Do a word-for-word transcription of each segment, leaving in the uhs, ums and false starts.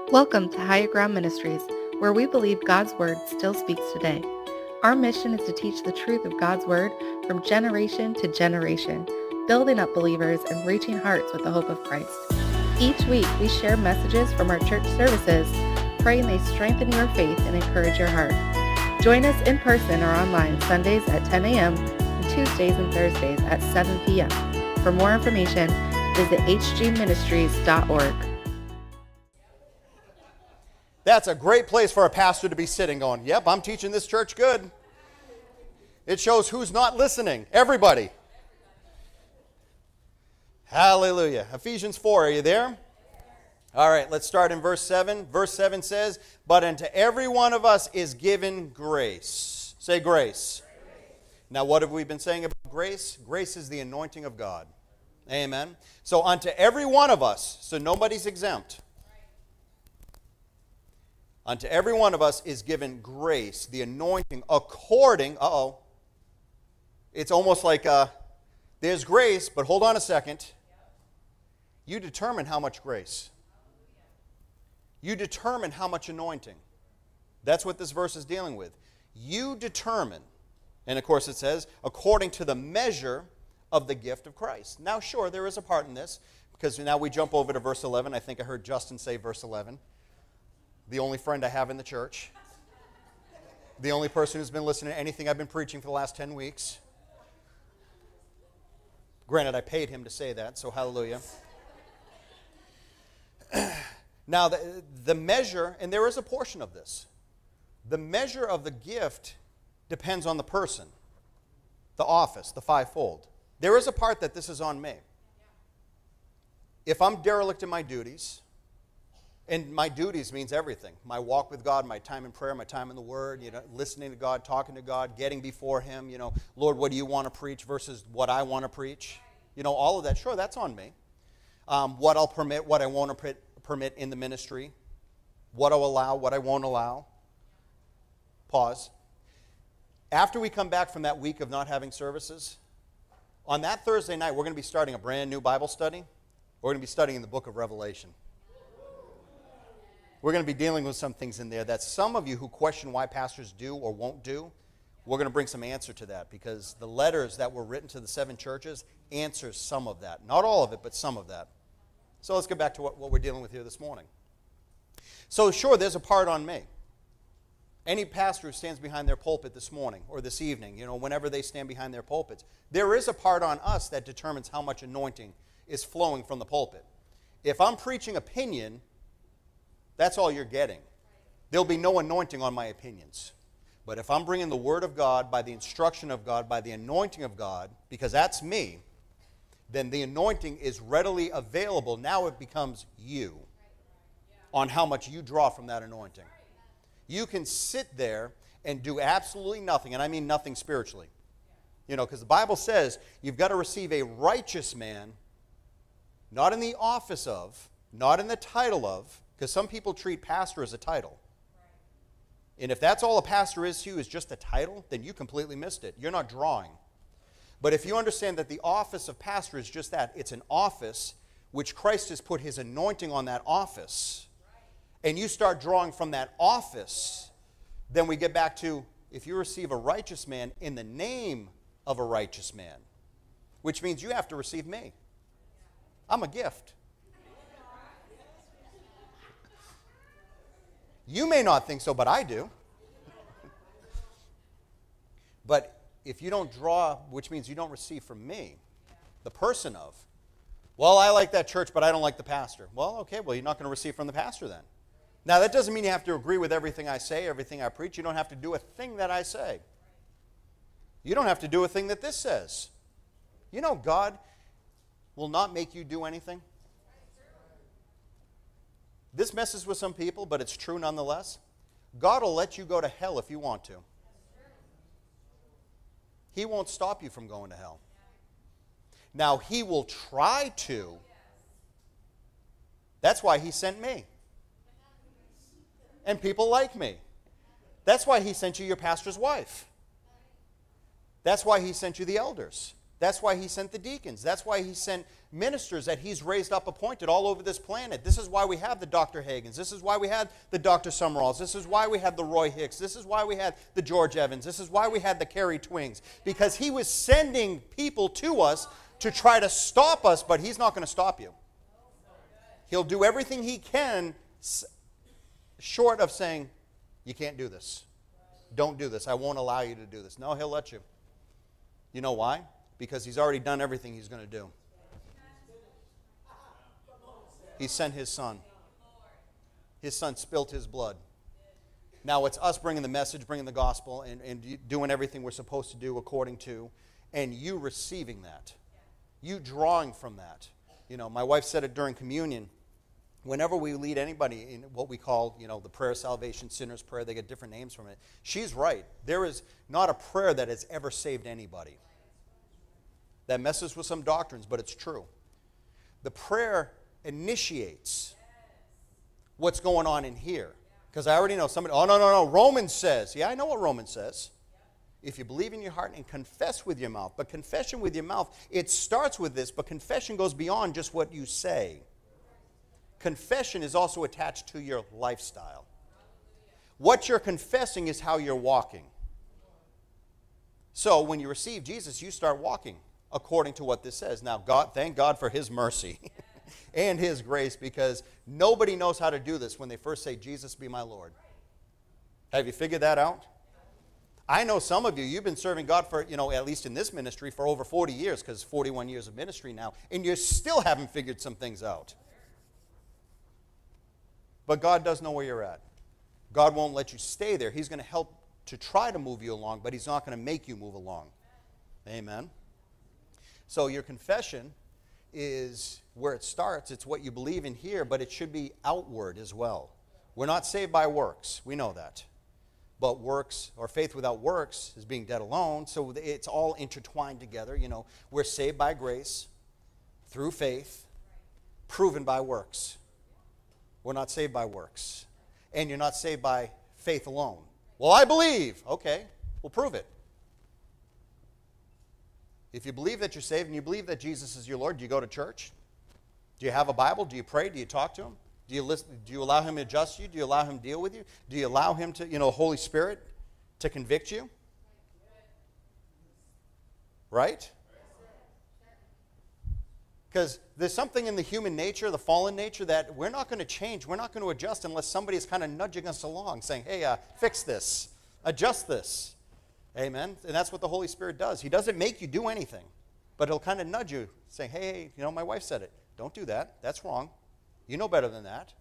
Welcome to Higher Ground Ministries, where we believe God's Word still speaks today. Our mission is to teach the truth of God's Word from generation to generation, building up believers and reaching hearts with the hope of Christ. Each week, we share messages from our church services, praying they strengthen your faith and encourage your heart. Join us in person or online Sundays at ten a.m. and Tuesdays and Thursdays at seven p.m. For more information, visit h g ministries dot org. That's a great place for a pastor to be sitting on. Yep, I'm teaching this church good. It shows who's not listening. Everybody. Hallelujah. Ephesians four, are you there? All right, let's start in verse seven. Verse seven says, "But unto every one of us is given grace." Say grace. Grace. Now, what have we been saying about grace? Grace is the anointing of God. Amen. So unto every one of us, so nobody's exempt. Unto every one of us is given grace, the anointing, according, uh-oh. It's almost like uh, there's grace, but hold on a second. You determine how much grace. You determine how much anointing. That's what this verse is dealing with. You determine, and of course it says, according to the measure of the gift of Christ. Now, sure, there is a part in this, because now we jump over to verse eleven. I think I heard Justin say verse eleven. The only friend I have in the church. The only person who's been listening to anything I've been preaching for the last ten weeks. Granted, I paid him to say that, so hallelujah. Now, the, the measure, and there is a portion of this, the measure of the gift depends on the person, the office, the fivefold. There is a part that this is on me. If I'm derelict in my duties, and my duties means everything. My walk with God, my time in prayer, my time in the Word, you know, listening to God, talking to God, getting before Him, you know, Lord, what do you want to preach versus what I want to preach? You know, all of that, sure, that's on me. Um, what I'll permit, what I won't permit in the ministry, what I'll allow, what I won't allow. Pause. After we come back from that week of not having services, on that Thursday night, we're going to be starting a brand new Bible study. We're going to be studying the book of Revelation. We're going to be dealing with some things in there that some of you who question why pastors do or won't do, we're going to bring some answer to that, because the letters that were written to the seven churches answers some of that. Not all of it, but some of that. So let's get back to what, what we're dealing with here this morning. So sure, there's a part on me. Any pastor who stands behind their pulpit this morning or this evening, you know, whenever they stand behind their pulpits, there is a part on us that determines how much anointing is flowing from the pulpit. If I'm preaching opinion, that's all you're getting. There'll be no anointing on my opinions. But if I'm bringing the Word of God, by the instruction of God, by the anointing of God, because that's me, then the anointing is readily available. Now it becomes you on how much you draw from that anointing. You can sit there and do absolutely nothing, and I mean nothing spiritually. You know, because the Bible says you've got to receive a righteous man, not in the office of, not in the title of, because some people treat pastor as a title. And if that's all a pastor is to you, is just a title, then you completely missed it. You're not drawing. But if you understand that the office of pastor is just that, it's an office which Christ has put His anointing on that office, and you start drawing from that office, then we get back to, if you receive a righteous man in the name of a righteous man, which means you have to receive me. I'm a gift. You may not think so, but I do. But if you don't draw, which means you don't receive from me, the person of, well, I like that church, but I don't like the pastor. Well, okay, well, you're not going to receive from the pastor then. Now, that doesn't mean you have to agree with everything I say, everything I preach. You don't have to do a thing that I say. You don't have to do a thing that this says. You know, God will not make you do anything. This messes with some people, but it's true nonetheless. God will let you go to hell if you want to. He won't stop you from going to hell. Now, He will try to. That's why He sent me. And people like me. That's why He sent you your pastor's wife. That's why He sent you the elders. That's why he sent the deacons. That's why he sent ministers that he's raised up, appointed all over this planet. This is why we have the Doctor Hagins. This is why we had the Doctor Summeralls. This is why we had the Roy Hicks. This is why we had the George Evans. This is why we had the Carey Twings. Because he was sending people to us to try to stop us, but he's not going to stop you. He'll do everything he can short of saying, you can't do this. Don't do this. I won't allow you to do this. No, he'll let you. You know why? Because he's already done everything he's going to do. He sent his son. His son spilt his blood. Now it's us bringing the message, bringing the gospel, and, and doing everything we're supposed to do according to, and you receiving that. You drawing from that. You know, my wife said it during communion. Whenever we lead anybody in what we call, you know, the prayer of salvation, sinner's prayer, they get different names from it. She's right. There is not a prayer that has ever saved anybody. That messes with some doctrines, but it's true. The prayer initiates what's going on in here. Because I already know somebody, oh, no, no, no, Romans says. Yeah, I know what Romans says. If you believe in your heart and confess with your mouth. But confession with your mouth, it starts with this, but confession goes beyond just what you say. Confession is also attached to your lifestyle. What you're confessing is how you're walking. So when you receive Jesus, you start walking according to what this says. Now, God, thank God for his mercy and his grace, because nobody knows how to do this when they first say, Jesus be my Lord. Have you figured that out? I know some of you, you've been serving God for, you know, at least in this ministry, for over forty years, because forty-one years of ministry now, and you still haven't figured some things out. But God does know where you're at. God won't let you stay there. He's going to help to try to move you along, but he's not going to make you move along. Amen. So your confession is where it starts. It's what you believe in here, but it should be outward as well. We're not saved by works. We know that. But works, or faith without works, is being dead alone. So it's all intertwined together. You know, we're saved by grace, through faith, proven by works. We're not saved by works. And you're not saved by faith alone. Well, I believe. Okay, we'll prove it. If you believe that you're saved and you believe that Jesus is your Lord, do you go to church? Do you have a Bible? Do you pray? Do you talk to him? Do you listen? Do you allow him to adjust you? Do you allow him to deal with you? Do you allow him to, you know, Holy Spirit to convict you? Right? Because there's something in the human nature, the fallen nature, that we're not going to change. We're not going to adjust unless somebody is kind of nudging us along, saying, hey, uh, fix this, adjust this. Amen? And that's what the Holy Spirit does. He doesn't make you do anything, but he'll kind of nudge you, saying, hey, you know, my wife said it. Don't do that. That's wrong. You know better than that.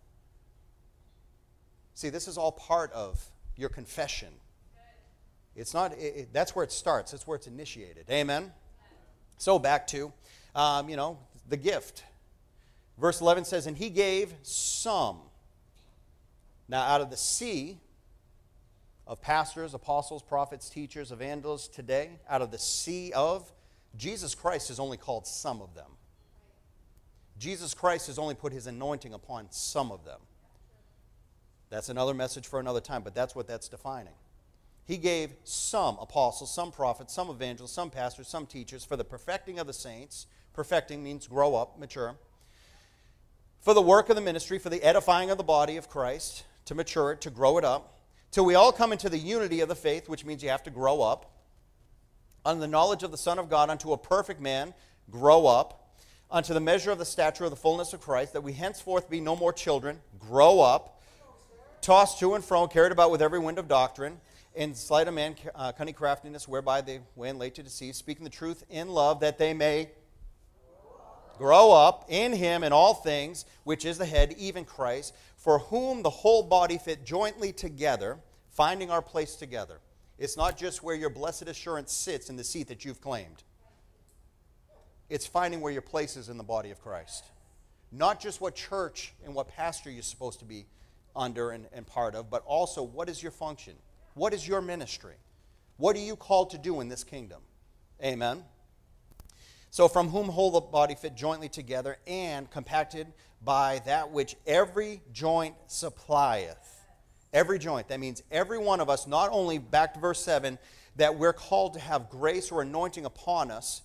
See, this is all part of your confession. It's not, it, it, that's where it starts. That's where it's initiated. Amen? So back to, um, you know, the gift. Verse eleven says, and he gave some. Now, out of the sea of pastors, apostles, prophets, teachers, evangelists today, out of the sea of, Jesus Christ has only called some of them. Jesus Christ has only put his anointing upon some of them. That's another message for another time, but that's what that's defining. He gave some apostles, some prophets, some evangelists, some pastors, some teachers for the perfecting of the saints. Perfecting means grow up, mature. For the work of the ministry, for the edifying of the body of Christ, to mature it, to grow it up, till we all come into the unity of the faith, which means you have to grow up, unto the knowledge of the Son of God, unto a perfect man, grow up, unto the measure of the stature of the fullness of Christ, that we henceforth be no more children, grow up, tossed to and fro, carried about with every wind of doctrine, in sleight of man, uh, cunning craftiness, whereby they win late to deceive, speaking the truth in love, that they may grow up in him in all things, which is the head, even Christ, for whom the whole body fit jointly together, finding our place together. It's not just where your blessed assurance sits in the seat that you've claimed. It's finding where your place is in the body of Christ. Not just what church and what pastor you're supposed to be under and, and part of, but also what is your function? What is your ministry? What are you called to do in this kingdom? Amen. So from whom whole the body fit jointly together and compacted by that which every joint supplieth. Every joint. That means every one of us, not only, back to verse seven, that we're called to have grace or anointing upon us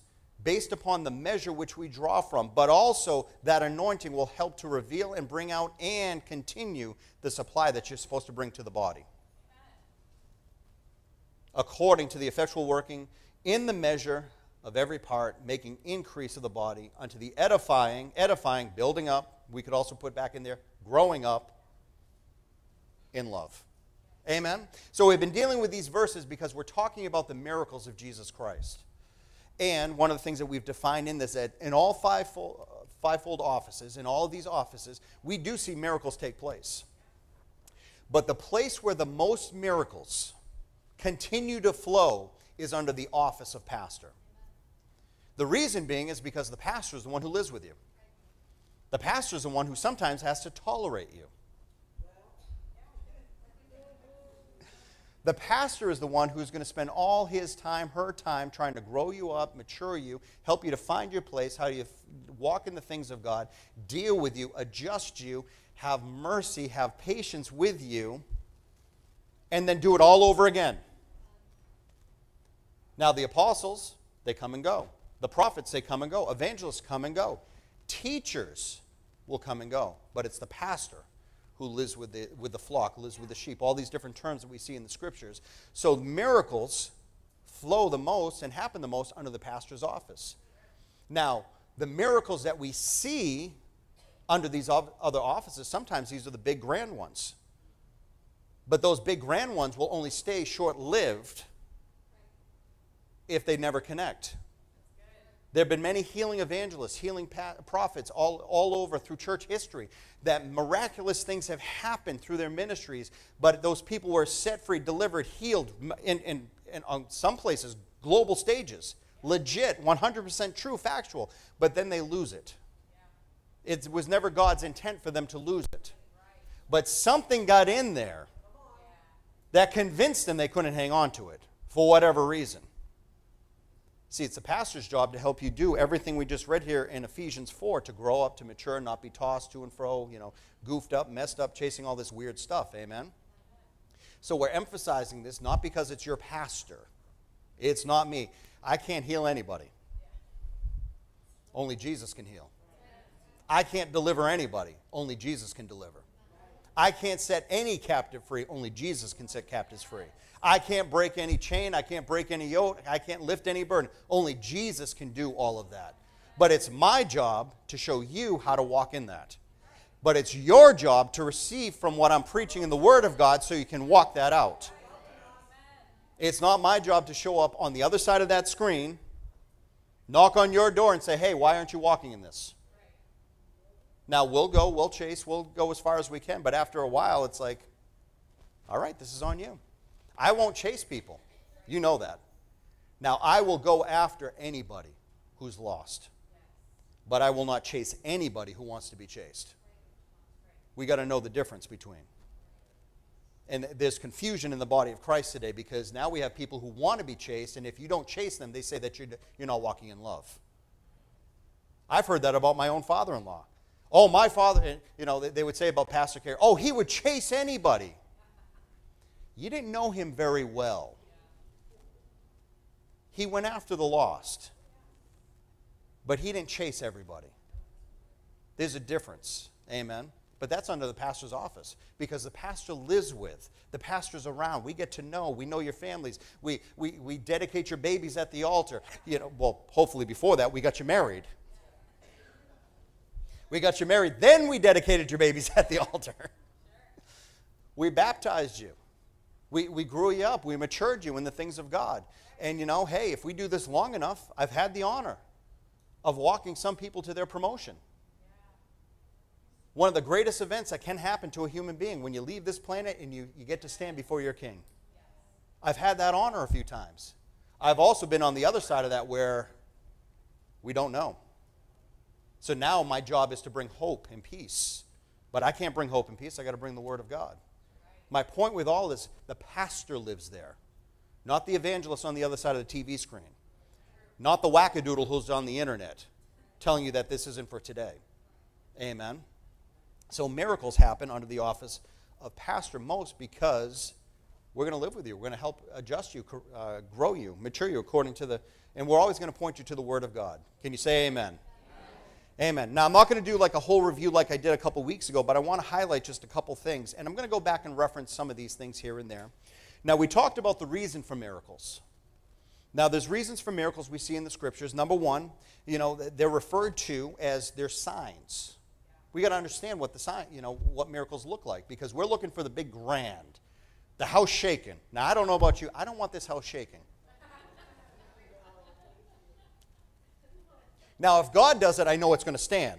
based upon the measure which we draw from, but also that anointing will help to reveal and bring out and continue the supply that you're supposed to bring to the body. According to the effectual working in the measure of every part, making increase of the body unto the edifying, edifying, building up. We could also put back in there, growing up in love. Amen? So we've been dealing with these verses because we're talking about the miracles of Jesus Christ. And one of the things that we've defined in this, that in all fivefold, fivefold offices, in all of these offices, we do see miracles take place. But the place where the most miracles continue to flow is under the office of pastor. The reason being is because the pastor is the one who lives with you. The pastor is the one who sometimes has to tolerate you. The pastor is the one who's going to spend all his time, her time, trying to grow you up, mature you, help you to find your place, how you walk in the things of God, deal with you, adjust you, have mercy, have patience with you, and then do it all over again. Now, the apostles, they come and go. The prophets, they come and go. Evangelists come and go. Teachers will come and go. But it's the pastor who lives with the, with the flock, lives with the sheep, all these different terms that we see in the scriptures. So miracles flow the most and happen the most under the pastor's office. Now, the miracles that we see under these other offices, sometimes these are the big grand ones. But those big grand ones will only stay short-lived if they never connect. There have been many healing evangelists, healing prophets all, all over through church history that miraculous things have happened through their ministries, but those people were set free, delivered, healed, in, in, in on some places, global stages, legit, one hundred percent true, factual, but then they lose it. It was never God's intent for them to lose it. But something got in there that convinced them they couldn't hang on to it for whatever reason. See, it's the pastor's job to help you do everything we just read here in Ephesians four, to grow up, to mature, not be tossed to and fro, you know, goofed up, messed up, chasing all this weird stuff. Amen? So we're emphasizing this not because it's your pastor. It's not me. I can't heal anybody. Only Jesus can heal. I can't deliver anybody. Only Jesus can deliver. I can't set any captive free. Only Jesus can set captives free. I can't break any chain. I can't break any yoke. I can't lift any burden. Only Jesus can do all of that. But it's my job to show you how to walk in that. But it's your job to receive from what I'm preaching in the Word of God so you can walk that out. It's not my job to show up on the other side of that screen, knock on your door and say, hey, why aren't you walking in this? Now, we'll go, we'll chase, we'll go as far as we can. But after a while, it's like, all right, this is on you. I won't chase people. You know that. Now, I will go after anybody who's lost. But I will not chase anybody who wants to be chased. We got to know the difference between. And there's confusion in the body of Christ today because now we have people who want to be chased, and if you don't chase them, they say that you're, you're not walking in love. I've heard that about my own father-in-law. Oh, my father, you know, they would say about Pastor Kerry, oh, he would chase anybody. You didn't know him very well. He went after the lost, but he didn't chase everybody. There's a difference, amen? But that's under the pastor's office because the pastor lives with, the pastor's around. We get to know, we know your families. We, we, we dedicate your babies at the altar. You know, well, hopefully before that, we got you married. We got you married, then we dedicated your babies at the altar. We baptized you. We, we grew you up. We matured you in the things of God. And, you know, hey, if we do this long enough, I've had the honor of walking some people to their promotion. One of the greatest events that can happen to a human being when you leave this planet and you, you get to stand before your king. I've had that honor a few times. I've also been on the other side of that where we don't know. So now my job is to bring hope and peace. But I can't bring hope and peace. I've got to bring the Word of God. My point with all this, the pastor lives there. Not the evangelist on the other side of the T V screen. Not the wackadoodle who's on the internet telling you that this isn't for today. Amen. So miracles happen under the office of pastor most because We're going to live with you. We're going to help adjust you, uh, grow you, mature you according to the, and we're always going to point you to the Word of God. Can you say amen? Amen. Amen. Now, I'm not going to do like a whole review like I did a couple weeks ago, but I want to highlight just a couple things, and I'm going to go back and reference some of these things here and there. Now, we talked about the reason for miracles. Now, there's reasons for miracles we see in the Scriptures. Number one, you know, they're referred to as their signs. We got to understand what the sign, you know, what miracles look like, because we're looking for the big grand. The house shaking. Now, I don't know about you. I don't want this house shaking. Now, if God does it, I know it's going to stand.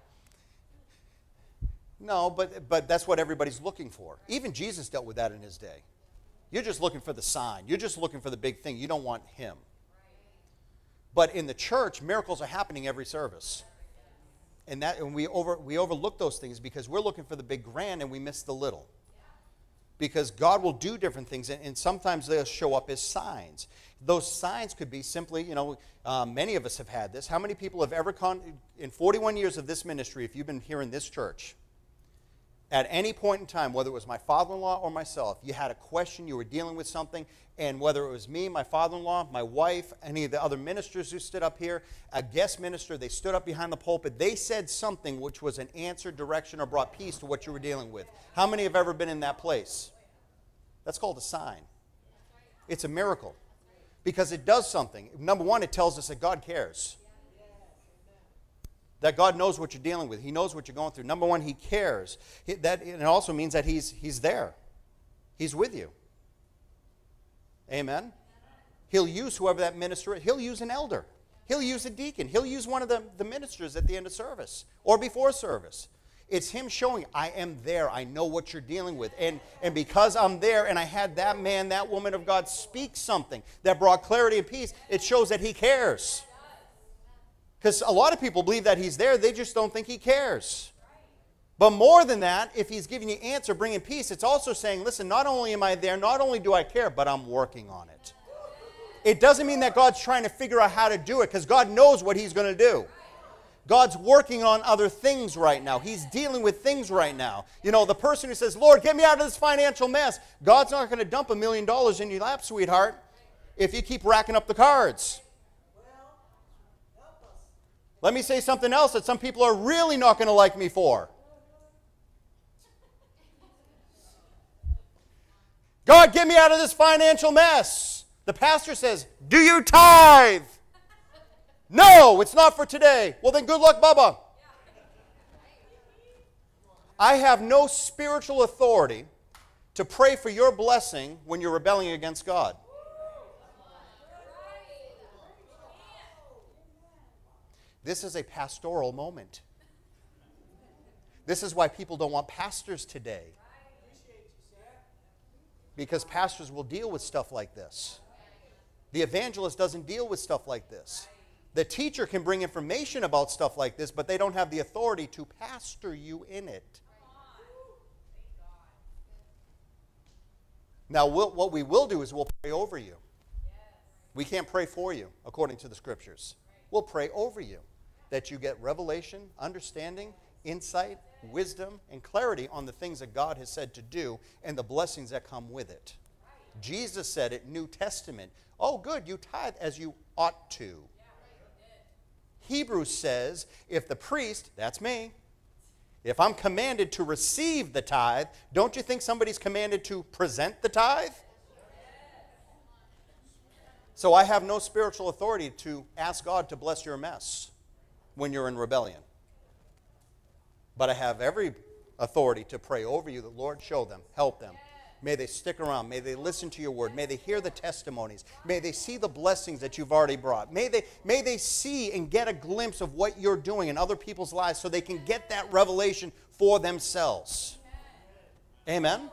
No, but, but that's what everybody's looking for. Even Jesus dealt with that in his day. You're just looking for the sign. You're just looking for the big thing. You don't want him. But in the church, miracles are happening every service. And, that, and we, over, we overlook those things because we're looking for the big grand and we miss the little. Because God will do different things, and, and sometimes they'll show up as signs. Those signs could be simply, you know, uh, many of us have had this. How many people have ever come, in forty-one years of this ministry, if you've been here in this church, at any point in time, whether it was my father-in-law or myself, you had a question, you were dealing with something, and whether it was me, my father-in-law, my wife, any of the other ministers who stood up here, a guest minister, they stood up behind the pulpit, they said something which was an answer, direction, or brought peace to what you were dealing with. How many have ever been in that place? That's called a sign. It's a miracle because it does something. Number one, it tells us that God cares. That God knows what you're dealing with. He knows what you're going through. Number one, he cares. That, it also means that he's, he's there. He's with you. Amen? He'll use whoever that minister is. He'll use an elder. He'll use a deacon. He'll use one of the, the ministers at the end of service or before service. It's him showing, I am there. I know what you're dealing with. And, and because I'm there and I had that man, that woman of God speak something that brought clarity and peace, it shows that he cares. Because a lot of people believe that he's there. They just don't think he cares. But more than that, if he's giving you answer, bringing peace, it's also saying, listen, not only am I there, not only do I care, but I'm working on it. It doesn't mean that God's trying to figure out how to do it, because God knows what he's going to do. God's working on other things right now. He's dealing with things right now. You know, the person who says, Lord, get me out of this financial mess. God's not going to dump a million dollars in your lap, sweetheart, if you keep racking up the cards. Let me say something else that some people are really not going to like me for. God, get me out of this financial mess. The pastor says, do you tithe? No, it's not for today. Well, then good luck, Bubba. I have no spiritual authority to pray for your blessing when you're rebelling against God. This is a pastoral moment. This is why people don't want pastors today. Because pastors will deal with stuff like this. The evangelist doesn't deal with stuff like this. The teacher can bring information about stuff like this, but they don't have the authority to pastor you in it. Now, we'll, what we will do is we'll pray over you. We can't pray for you, according to the Scriptures. We'll pray over you, that you get revelation, understanding, insight, wisdom, and clarity on the things that God has said to do and the blessings that come with it. Jesus said it, New Testament, oh good, you tithe as you ought to. Hebrews says, if the priest, that's me, if I'm commanded to receive the tithe, don't you think somebody's commanded to present the tithe? So I have no spiritual authority to ask God to bless your mess when you're in rebellion. But I have every authority to pray over you. The Lord, show them, help them. May they stick around. May they listen to your word. May they hear the testimonies. May they see the blessings that you've already brought. May they, may they see and get a glimpse of what you're doing in other people's lives so they can get that revelation for themselves. Amen?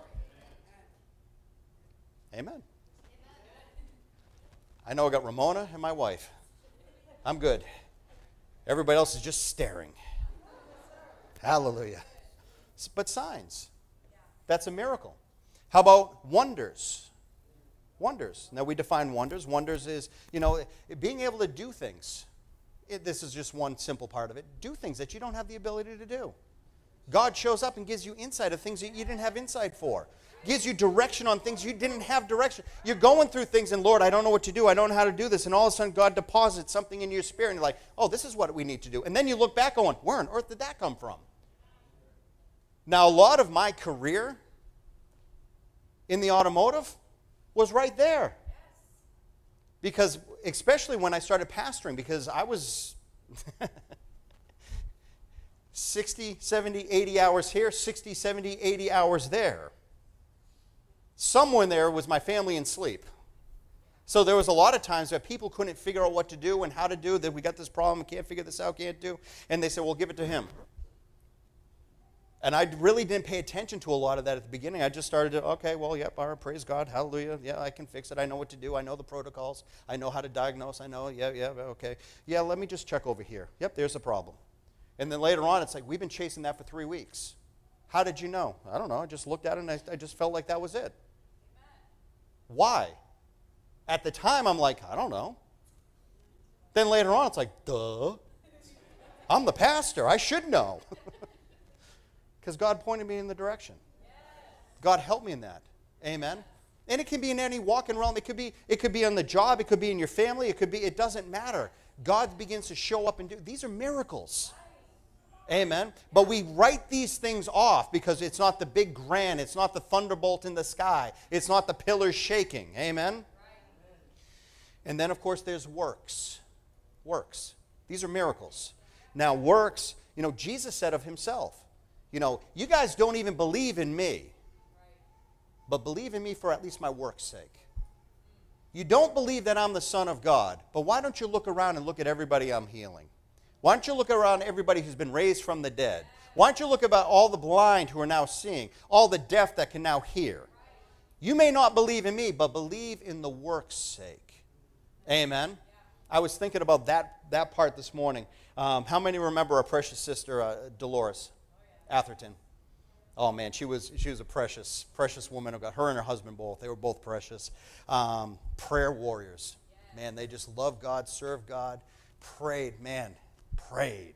Amen. I know I got Ramona and my wife. I'm good. Everybody else is just staring. Hallelujah. But signs. That's a miracle. How about wonders? Wonders. Now we define wonders. Wonders is, you know, being able to do things. It, this is just one simple part of it. Do things that you don't have the ability to do. God shows up and gives you insight of things that you didn't have insight for. Gives you direction on things you didn't have direction. You're going through things and, Lord, I don't know what to do. I don't know how to do this. And all of a sudden, God deposits something in your spirit. And you're like, oh, this is what we need to do. And then you look back going, where on earth did that come from? Now, a lot of my career in the automotive was right there. Because, especially when I started pastoring, because I was sixty, seventy, eighty hours here, sixty, seventy, eighty hours there. Somewhere in there was my family in sleep. So there was a lot of times that people couldn't figure out what to do and how to do, that we got this problem, can't figure this out, can't do. And they said, well, give it to him. And I really didn't pay attention to a lot of that at the beginning. I just started to, okay, well, yep, all right, praise God, hallelujah. Yeah, I can fix it. I know what to do. I know the protocols. I know how to diagnose. I know, yeah, yeah, okay. Yeah, let me just check over here. Yep, there's the problem. And then later on, it's like, we've been chasing that for three weeks. How did you know? I don't know. I just looked at it and I, I just felt like that was it. Why? At the time, I'm like, I don't know. Then later on, it's like, duh. I'm the pastor. I should know. Because God pointed me in the direction. God helped me in that. Amen. And it can be in any walking realm. It could be, it could be on the job. It could be in your family. It could be, it doesn't matter. God begins to show up and do. These are miracles. Amen. But we write these things off because it's not the big grand. It's not the thunderbolt in the sky. It's not the pillars shaking. Amen. And then, of course, there's works. Works. These are miracles. Now, works, you know, Jesus said of himself, you know, you guys don't even believe in me, but believe in me for at least my work's sake. You don't believe that I'm the Son of God, but why don't you look around and look at everybody I'm healing? Why don't you look around everybody who's been raised from the dead? Why don't you look about all the blind who are now seeing, all the deaf that can now hear? You may not believe in me, but believe in the work's sake. Amen. I was thinking about that, that part this morning. Um, how many remember our precious sister, uh, Dolores Atherton? Oh, man, she was she was a precious, precious woman of God. Her and her husband both. They were both precious. Um, prayer warriors. Man, they just loved God, served God, prayed. Man, prayed.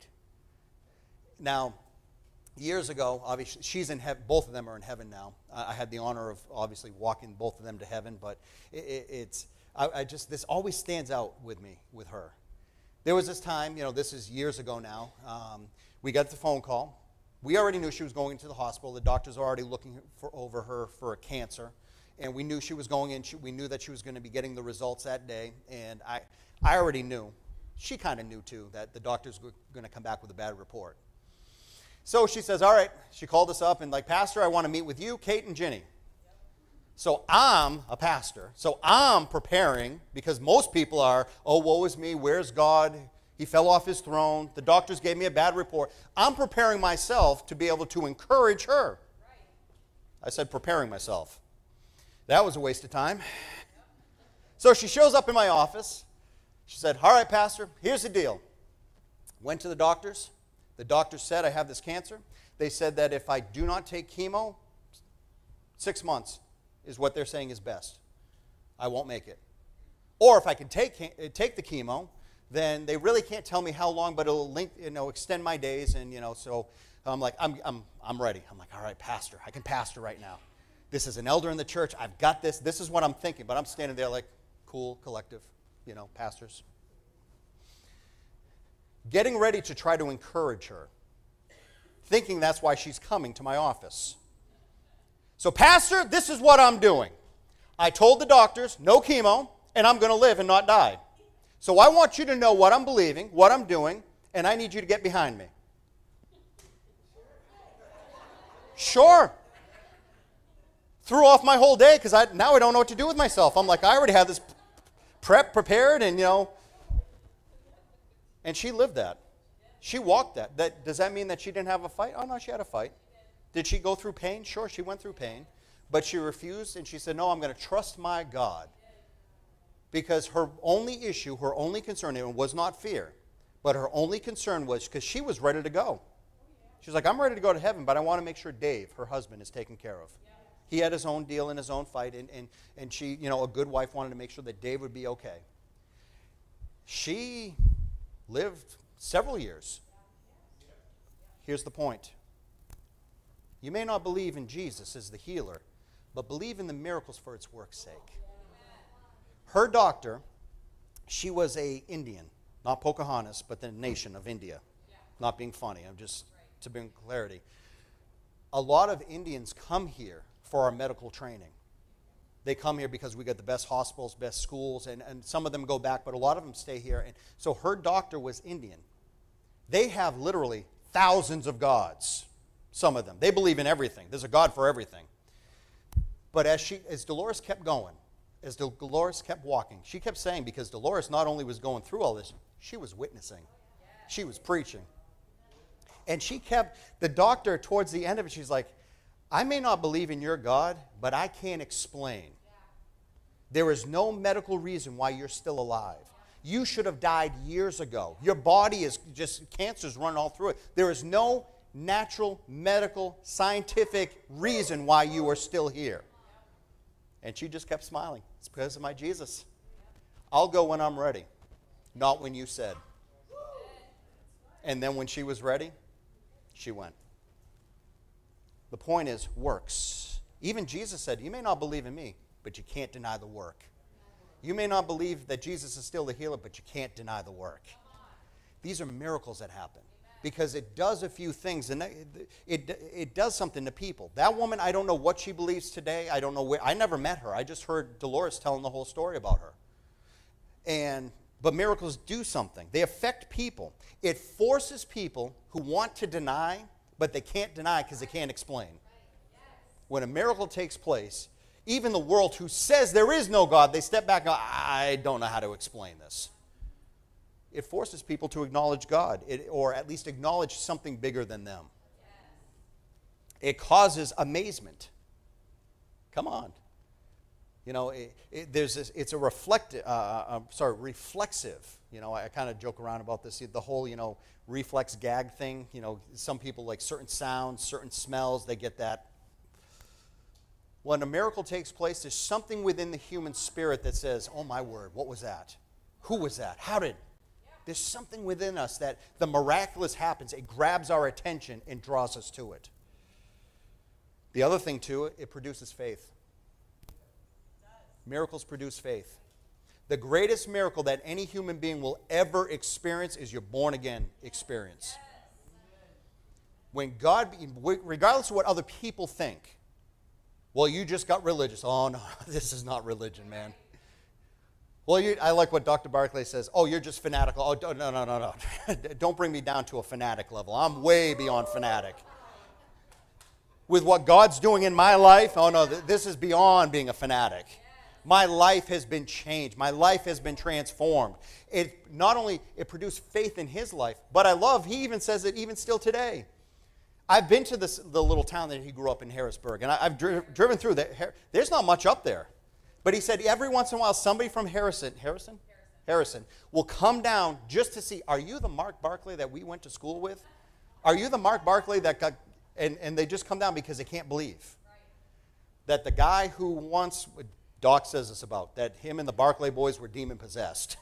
Now, years ago, obviously, she's in heaven. Both of them are in heaven now. I, I had the honor of obviously walking both of them to heaven, but it, it, it's I, I just this always stands out with me with her. There was this time, you know, this is years ago now. Um, we got the phone call. We already knew she was going into the hospital. The doctors were already looking for, over her for a cancer, and we knew she was going in. She, we knew that she was going to be getting the results that day, and I, I already knew. She kind of knew, too, that the doctors were going to come back with a bad report. So she says, all right, she called us up and like, Pastor, I want to meet with you, Kate, and Ginny. So I'm a pastor. So I'm preparing because most people are, oh, woe is me, where's God? He fell off his throne. The doctors gave me a bad report. I'm preparing myself to be able to encourage her. I said preparing myself. That was a waste of time. So she shows up in my office. She said, all right, Pastor, here's the deal. Went to the doctors. The doctors said I have this cancer. They said that if I do not take chemo, six months is what they're saying is best. I won't make it. Or if I can take, take the chemo, then they really can't tell me how long, but it'll link, you know, extend my days. And, you know, so I'm like, I'm, I'm, I'm ready. I'm like, all right, pastor, I can pastor right now. This is an elder in the church. I've got this. This is what I'm thinking. But I'm standing there like, cool, collective, you know, pastors. Getting ready to try to encourage her, thinking that's why she's coming to my office. So, pastor, this is what I'm doing. I told the doctors, no chemo, and I'm going to live and not die. So I want you to know what I'm believing, what I'm doing, and I need you to get behind me. Sure. Threw off my whole day because I now I don't know what to do with myself. I'm like, I already have this prep prepared, and, you know. And she lived that. She walked that. That. Does that mean that she didn't have a fight? Oh, no, she had a fight. Did she go through pain? Sure, she went through pain. But she refused, and she said, no, I'm going to trust my God. Because her only issue, her only concern, it was not fear, but her only concern was because she was ready to go. She was like, I'm ready to go to heaven, but I want to make sure Dave, her husband, is taken care of. He had his own deal and his own fight, and, and, and she, you know, a good wife wanted to make sure that Dave would be okay. She lived several years. Here's the point. You may not believe in Jesus as the healer, but believe in the miracles for its work's sake. Her doctor, she was a Indian, not Pocahontas, but the nation of India. Not being funny, I'm just to bring clarity. A lot of Indians come here for our medical training. They come here because we got the best hospitals, best schools, and, and some of them go back, but a lot of them stay here. And so her doctor was Indian. They have literally thousands of gods, some of them. They believe in everything. There's a God for everything. But as she, as Dolores kept going, as Dolores kept walking, she kept saying, because Dolores not only was going through all this, she was witnessing. She was preaching. And she kept, the doctor towards the end of it, she's like, I may not believe in your God, but I can't explain. There is no medical reason why you're still alive. You should have died years ago. Your body is just, cancer's running all through it. There is no natural, medical, scientific reason why you are still here. And she just kept smiling. It's because of my Jesus. I'll go when I'm ready, not when you said. And then when she was ready, she went. The point is works. Even Jesus said, you may not believe in me, but you can't deny the work. You may not believe that Jesus is still the healer, but you can't deny the work. These are miracles that happen because it does a few things, and it, it, it does something to people. That woman, I don't know what she believes today. I don't know where. I never met her. I just heard Dolores telling the whole story about her. And but miracles do something. They affect people. It forces people who want to deny, but they can't deny because they can't explain. When a miracle takes place, even the world who says there is no God, they step back and go, I don't know how to explain this. It forces people to acknowledge God, it, or at least acknowledge something bigger than them. It causes amazement. Come on. You know, it, it, there's this, it's a reflective, uh, uh, sorry, reflexive. You know, I, I kind of joke around about this, the whole, you know, reflex gag thing. You know, some people like certain sounds, certain smells, they get that. When a miracle takes place, there's something within the human spirit that says, oh my word, what was that? Who was that? How did? There's something within us that the miraculous happens. It grabs our attention and draws us to it. The other thing to it, it produces faith. Miracles produce faith. The greatest miracle that any human being will ever experience is your born-again experience. When God, regardless of what other people think, well, you just got religious. Oh, no, this is not religion, man. Well, you, I like what Doctor Barclay says. Oh, you're just fanatical. Oh, no, no, no, no. Don't bring me down to a fanatic level. I'm way beyond fanatic. With what God's doing in my life, oh, no, this is beyond being a fanatic. My life has been changed. My life has been transformed. It not only it produced faith in his life, but I love, he even says it even still today. I've been to this, the little town that he grew up in, Harrisburg, and I, I've dri- driven through that. There's not much up there. But he said every once in a while somebody from Harrison, Harrison? Harrison, Harrison will come down just to see, are you the Mark Barclay that we went to school with? Are you the Mark Barclay that got, and, and they just come down because they can't believe. Right. That the guy who once, Doc says this about, that him and the Barclay boys were demon-possessed.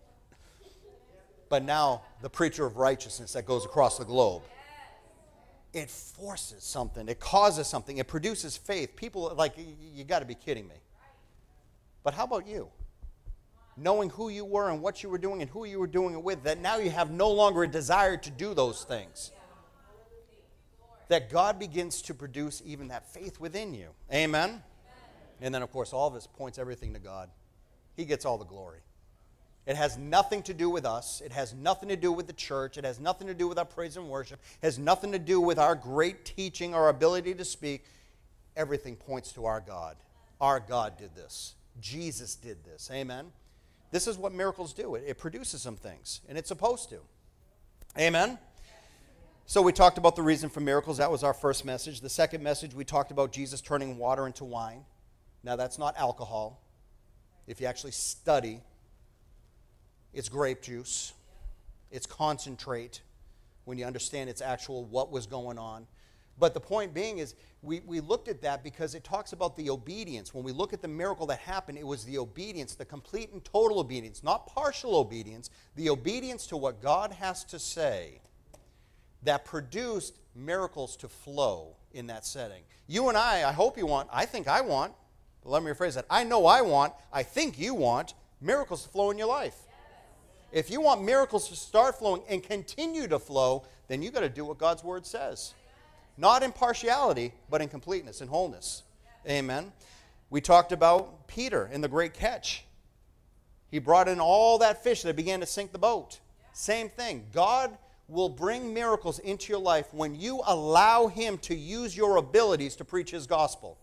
But now the preacher of righteousness that goes across the globe. It forces something. It causes something. It produces faith. People, like, you got to be kidding me. But how about you? Knowing who you were and what you were doing and who you were doing it with, that now you have no longer a desire to do those things. That God begins to produce even that faith within you. Amen? Amen. And then, of course, all of this points everything to God. He gets all the glory. It has nothing to do with us. It has nothing to do with the church. It has nothing to do with our praise and worship. It has nothing to do with our great teaching, our ability to speak. Everything points to our God. Our God did this. Jesus did this. Amen? This is what miracles do. It, it produces some things, and it's supposed to. Amen? So we talked about the reason for miracles. That was our first message. The second message, we talked about Jesus turning water into wine. Now, that's not alcohol. If you actually study, it's grape juice. It's concentrate when you understand its actual what was going on. But the point being is we, we looked at that because it talks about the obedience. When we look at the miracle that happened, it was the obedience, the complete and total obedience, not partial obedience, the obedience to what God has to say that produced miracles to flow in that setting. You and I, I hope you want, I think I want, but let me rephrase that. I know I want, I think you want miracles to flow in your life. If you want miracles to start flowing and continue to flow, then you got to do what God's word says. Not in partiality, but in completeness and wholeness. Amen. We talked about Peter in the great catch. He brought in all that fish that began to sink the boat. Same thing. God will bring miracles into your life when you allow him to use your abilities to preach his gospel.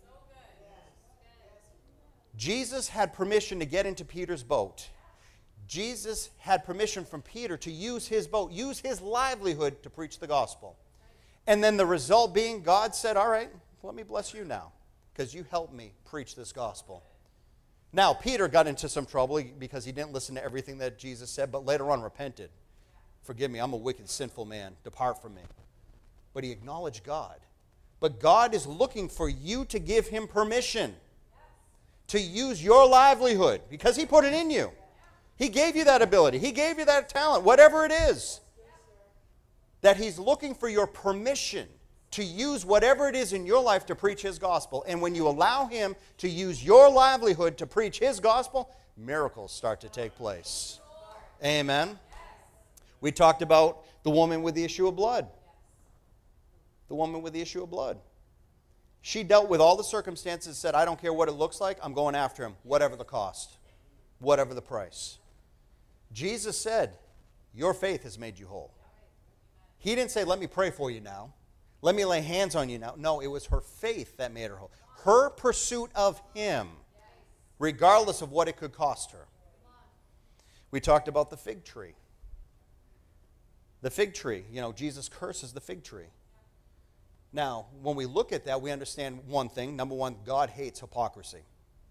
Jesus had permission to get into Peter's boat. Jesus had permission from Peter to use his boat, use his livelihood to preach the gospel. And then the result being, God said, all right, let me bless you now, because you helped me preach this gospel. Now, Peter got into some trouble because he didn't listen to everything that Jesus said, but later on repented. Forgive me, I'm a wicked, sinful man. Depart from me. But he acknowledged God. But God is looking for you to give him permission to use your livelihood because he put it in you. He gave you that ability. He gave you that talent, whatever it is. That he's looking for your permission to use whatever it is in your life to preach his gospel. And when you allow him to use your livelihood to preach his gospel, miracles start to take place. Amen. We talked about the woman with the issue of blood. The woman with the issue of blood. She dealt with all the circumstances, said, I don't care what it looks like, I'm going after him, whatever the cost, whatever the price. Jesus said, your faith has made you whole. He didn't say, let me pray for you now. Let me lay hands on you now. No, it was her faith that made her whole. Her pursuit of him, regardless of what it could cost her. We talked about the fig tree. The fig tree, you know, Jesus curses the fig tree. Now, when we look at that, we understand one thing. Number one, God hates hypocrisy.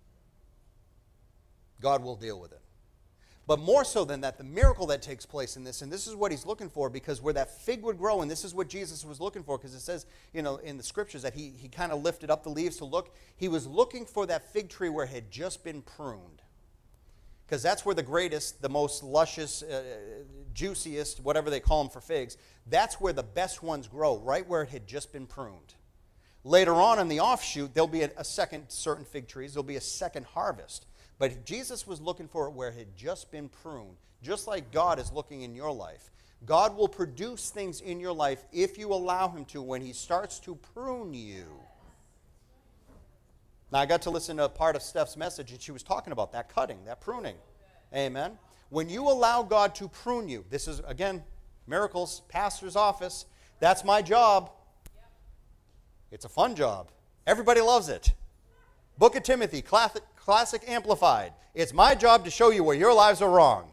God will deal with it. But more so than that, the miracle that takes place in this, and this is what he's looking for, because where that fig would grow, and this is what Jesus was looking for, because it says, you know, in the scriptures that he, he kind of lifted up the leaves to look. He was looking for that fig tree where it had just been pruned. Because that's where the greatest, the most luscious, uh, juiciest, whatever they call them for figs, that's where the best ones grow, right where it had just been pruned. Later on in the offshoot, there'll be a, a second, certain fig trees, there'll be a second harvest. But Jesus was looking for it where it had just been pruned, just like God is looking in your life. God will produce things in your life if you allow him to when he starts to prune you. Now, I got to listen to a part of Steph's message, and she was talking about that cutting, that pruning. Amen. When you allow God to prune you, this is, again, miracles, pastor's office. That's my job. It's a fun job. Everybody loves it. Book of Timothy, classic, classic amplified. It's my job to show you where your lives are wrong.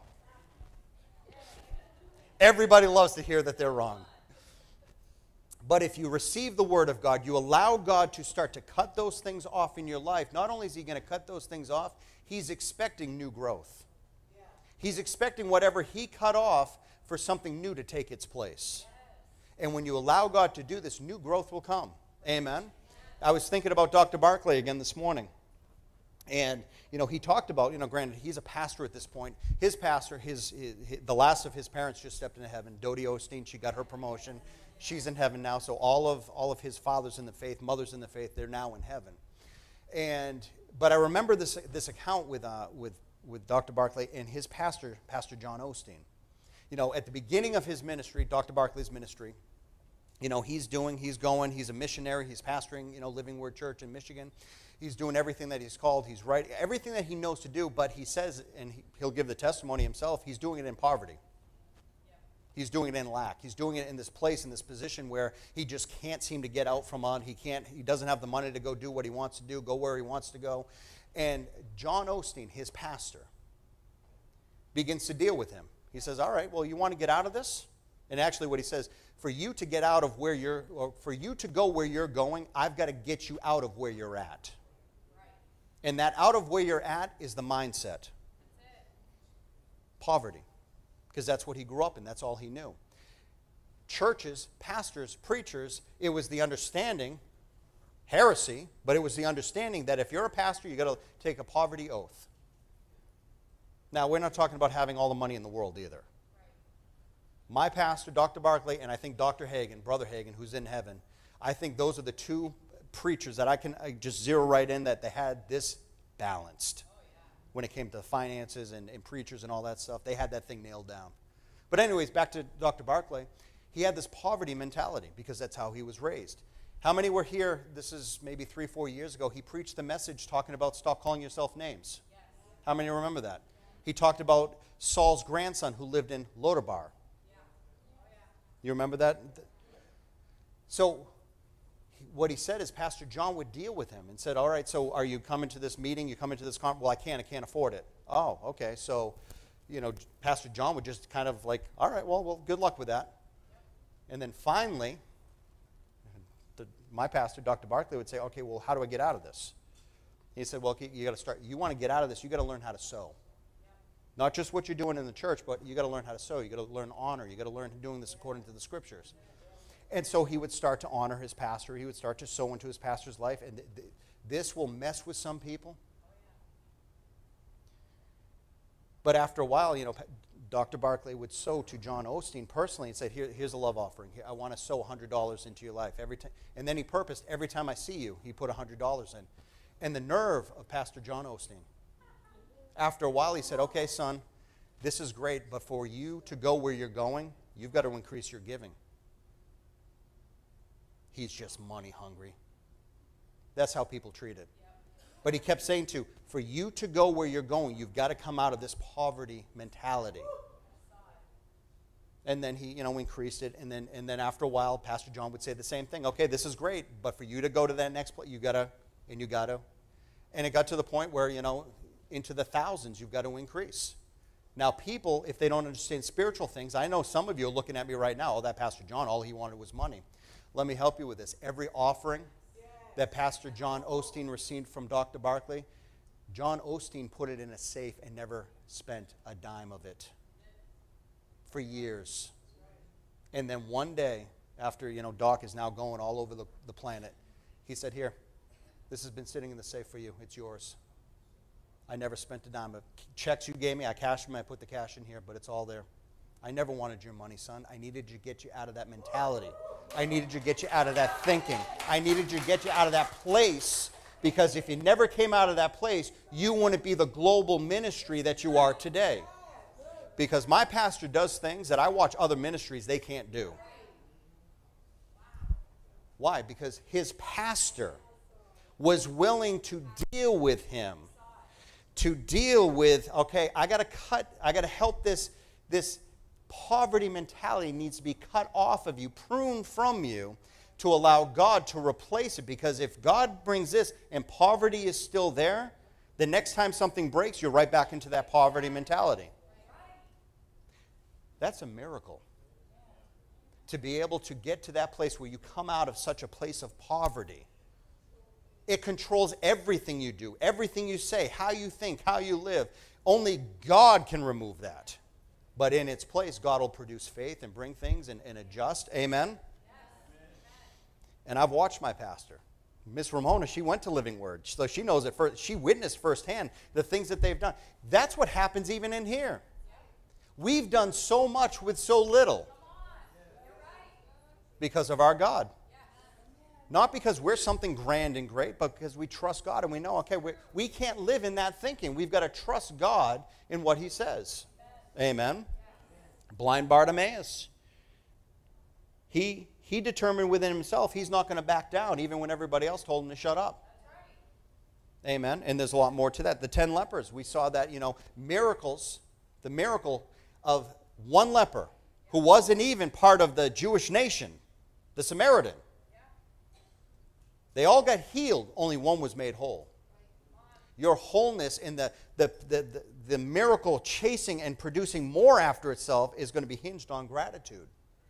Everybody loves to hear that they're wrong. But if you receive the word of God, you allow God to start to cut those things off in your life. Not only is he going to cut those things off, he's expecting new growth. He's expecting whatever he cut off for something new to take its place. And when you allow God to do this, new growth will come. Amen. I was thinking about Doctor Barclay again this morning. And, you know, he talked about, you know, granted, he's a pastor at this point. His pastor, his, his, his the last of his parents just stepped into heaven. Dodie Osteen, she got her promotion. She's in heaven now. So all of all of his fathers in the faith, mothers in the faith, they're now in heaven. And but I remember this this account with uh, with with Doctor Barclay and his pastor, Pastor John Osteen. You know, at the beginning of his ministry, Doctor Barclay's ministry, you know, he's doing, he's going, he's a missionary, he's pastoring, you know, Living Word Church in Michigan. He's doing everything that he's called. He's writing everything that he knows to do, but he says, and he, he'll give the testimony himself, he's doing it in poverty. He's doing it in lack. He's doing it in this place, in this position where he just can't seem to get out from on. He can't, he doesn't have the money to go do what he wants to do, go where he wants to go. And John Osteen, his pastor, begins to deal with him. He says, all right, well, you want to get out of this? And actually what he says, for you to get out of where you're, or for you to go where you're going, I've got to get you out of where you're at. Right. And that out of where you're at is the mindset. Poverty. Because that's what he grew up in. That's all he knew. Churches, pastors, preachers, it was the understanding, heresy, but it was the understanding that if you're a pastor, you've got to take a poverty oath. Now, we're not talking about having all the money in the world either. My pastor, Doctor Barclay, and I think Doctor Hagen, Brother Hagen, who's in heaven, I think those are the two preachers that I can I just zero right in that they had this balanced. When it came to finances and, and preachers and all that stuff, they had that thing nailed down. But anyways, back to Doctor Barclay. He had this poverty mentality because that's how he was raised. How many were here, this is maybe three, four years ago, he preached the message talking about stop calling yourself names. Yes. How many remember that? He talked about Saul's grandson who lived in Lodabar. Yeah. Oh, yeah. You remember that? So what he said is Pastor John would deal with him and said, all right, so are you coming to this meeting? You coming to this conference? Well, I can't. I can't afford it. Oh, okay. So, you know, Pastor John would just kind of like, all right, well, well, good luck with that. And then finally, the, my pastor, Doctor Barclay, would say, okay, well, how do I get out of this? He said, well, you got to start. You want to get out of this, you got to learn how to sow. Not just what you're doing in the church, but you got to learn how to sow. You got to learn honor. You got to learn doing this according to the scriptures. And so he would start to honor his pastor. He would start to sow into his pastor's life. And th- th- this will mess with some people. But after a while, you know, Doctor Barclay would sow to John Osteen personally and said, Here, here's a love offering. Here, I want to sow one hundred dollars into your life. Every time. And then he purposed, every time I see you, he put one hundred dollars in. And the nerve of Pastor John Osteen. After a while, he said, okay, son, this is great, but for you to go where you're going, you've got to increase your giving. He's just money hungry. That's how people treat it. But he kept saying to, for you to go where you're going, you've got to come out of this poverty mentality. And then he, you know, increased it. And then, and then after a while, Pastor John would say the same thing. Okay, this is great, but for you to go to that next place, you got to, and you got to. And it got to the point where, you know, into the thousands, you've got to increase. Now, people, if they don't understand spiritual things, I know some of you are looking at me right now, oh, that Pastor John, all he wanted was money. Let me help you with this. Every offering that Pastor John Osteen received from Doctor Barclay, John Osteen put it in a safe and never spent a dime of it for years. And then one day, after, you know, Doc is now going all over the, the planet, he said, here, this has been sitting in the safe for you. It's yours. I never spent a dime. Of checks you gave me, I cashed them, I put the cash in here, but it's all there. I never wanted your money, son. I needed to get you out of that mentality. I needed to get you out of that thinking. I needed to get you out of that place, because if you never came out of that place, you wouldn't be the global ministry that you are today. Because my pastor does things that I watch other ministries they can't do. Why? Because his pastor was willing to deal with him. To deal with, okay, I got to cut, I got to help this, this poverty mentality needs to be cut off of you, pruned from you, to allow God to replace it. Because if God brings this and poverty is still there, the next time something breaks, you're right back into that poverty mentality. That's a miracle. To be able to get to that place where you come out of such a place of poverty. It controls everything you do, everything you say, how you think, how you live. Only God can remove that. But in its place, God will produce faith and bring things and, and adjust. Amen? Yes. And I've watched my pastor. Miss Ramona, she went to Living Word, so she knows it first. She witnessed firsthand the things that they've done. That's what happens even in here. We've done so much with so little because of our God. Not because we're something grand and great, but because we trust God and we know, okay, we, we can't live in that thinking. We've got to trust God in what he says. Amen. Blind Bartimaeus. He, he determined within himself he's not going to back down even when everybody else told him to shut up. Amen. And there's a lot more to that. The ten lepers, we saw that, you know, miracles, the miracle of one leper who wasn't even part of the Jewish nation, the Samaritan. They all got healed, only one was made whole. Your wholeness in the, the, the, the, the miracle chasing and producing more after itself is going to be hinged on gratitude.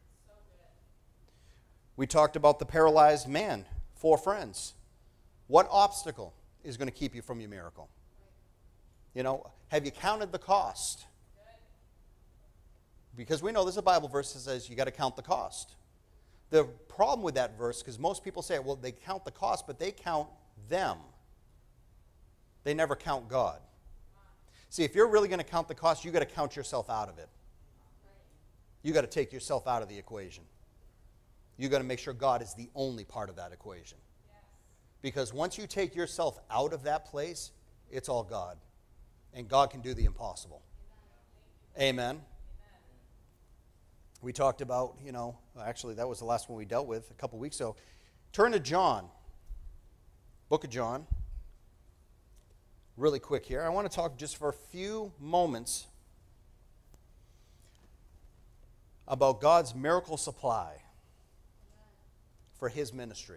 We talked about the paralyzed man, four friends. What obstacle is going to keep you from your miracle? You know, have you counted the cost? Because we know there's a Bible verse that says you got to count the cost. The problem with that verse, because most people say, well, they count the cost, but they count them. They never count God. See, if you're really going to count the cost, you've got to count yourself out of it. You've got to take yourself out of the equation. you got to make sure God is the only part of that equation. Because once you take yourself out of that place, it's all God. And God can do the impossible. Amen. We talked about, you know, actually that was the last one we dealt with a couple weeks ago. Turn to John, book of John. Really quick here. I want to talk just for a few moments about God's miracle supply for his ministry.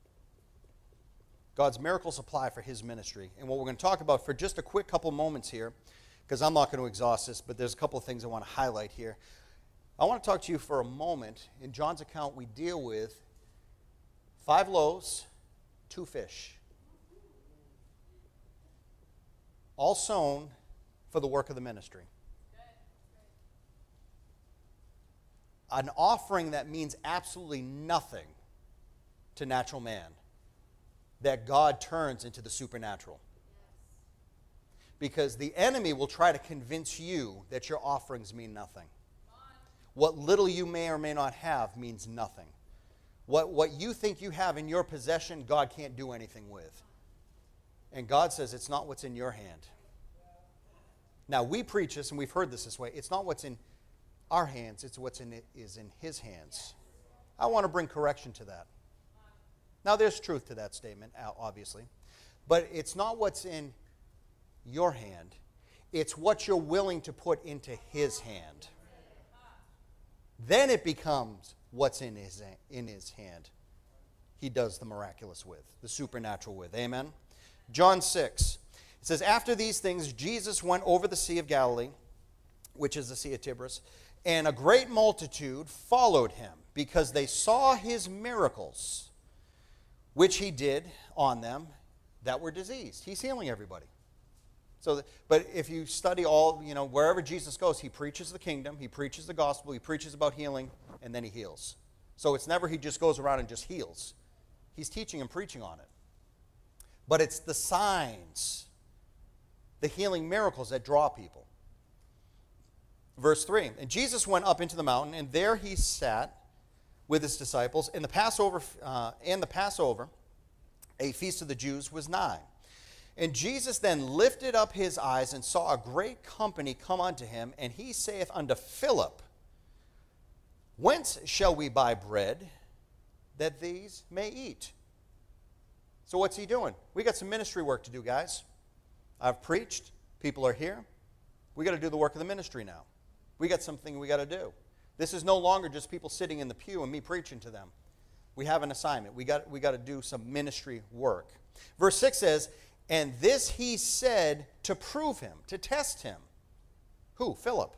God's miracle supply for his ministry. And what we're going to talk about for just a quick couple moments here, because I'm not going to exhaust this, but there's a couple of things I want to highlight here. I want to talk to you for a moment. In John's account, we deal with five loaves, two fish. All sown for the work of the ministry. An offering that means absolutely nothing to natural man, that God turns into the supernatural. Because the enemy will try to convince you that your offerings mean nothing. What little you may or may not have means nothing. What, what you think you have in your possession, God can't do anything with. And God says it's not what's in your hand. Now, we preach this, and we've heard this this way. It's not what's in our hands, it's what's in it is in his hands. I want to bring correction to that. Now, there's truth to that statement, obviously. But it's not what's in your hand. It's what you're willing to put into his hand. Then it becomes what's in his, in his hand. He does the miraculous with, the supernatural with. Amen? John six. It says, after these things, Jesus went over the Sea of Galilee, which is the Sea of Tiberias, and a great multitude followed him because they saw his miracles, which he did on them that were diseased. He's healing everybody. So, but if you study all, you know, wherever Jesus goes, he preaches the kingdom, he preaches the gospel, he preaches about healing, and then he heals. So it's never he just goes around and just heals. He's teaching and preaching on it. But it's the signs, the healing miracles that draw people. Verse three, and Jesus went up into the mountain, and there he sat with his disciples, and the Passover, uh, and the Passover, a feast of the Jews, was nigh. And Jesus then lifted up his eyes and saw a great company come unto him, and he saith unto Philip, whence shall we buy bread that these may eat? So what's he doing? We got some ministry work to do, guys. I've preached. People are here. We got to do the work of the ministry now. We got something we got to do. This is no longer just people sitting in the pew and me preaching to them. We have an assignment. We got, we got to do some ministry work. Verse six says, and this he said to prove him, to test him. Who? Philip.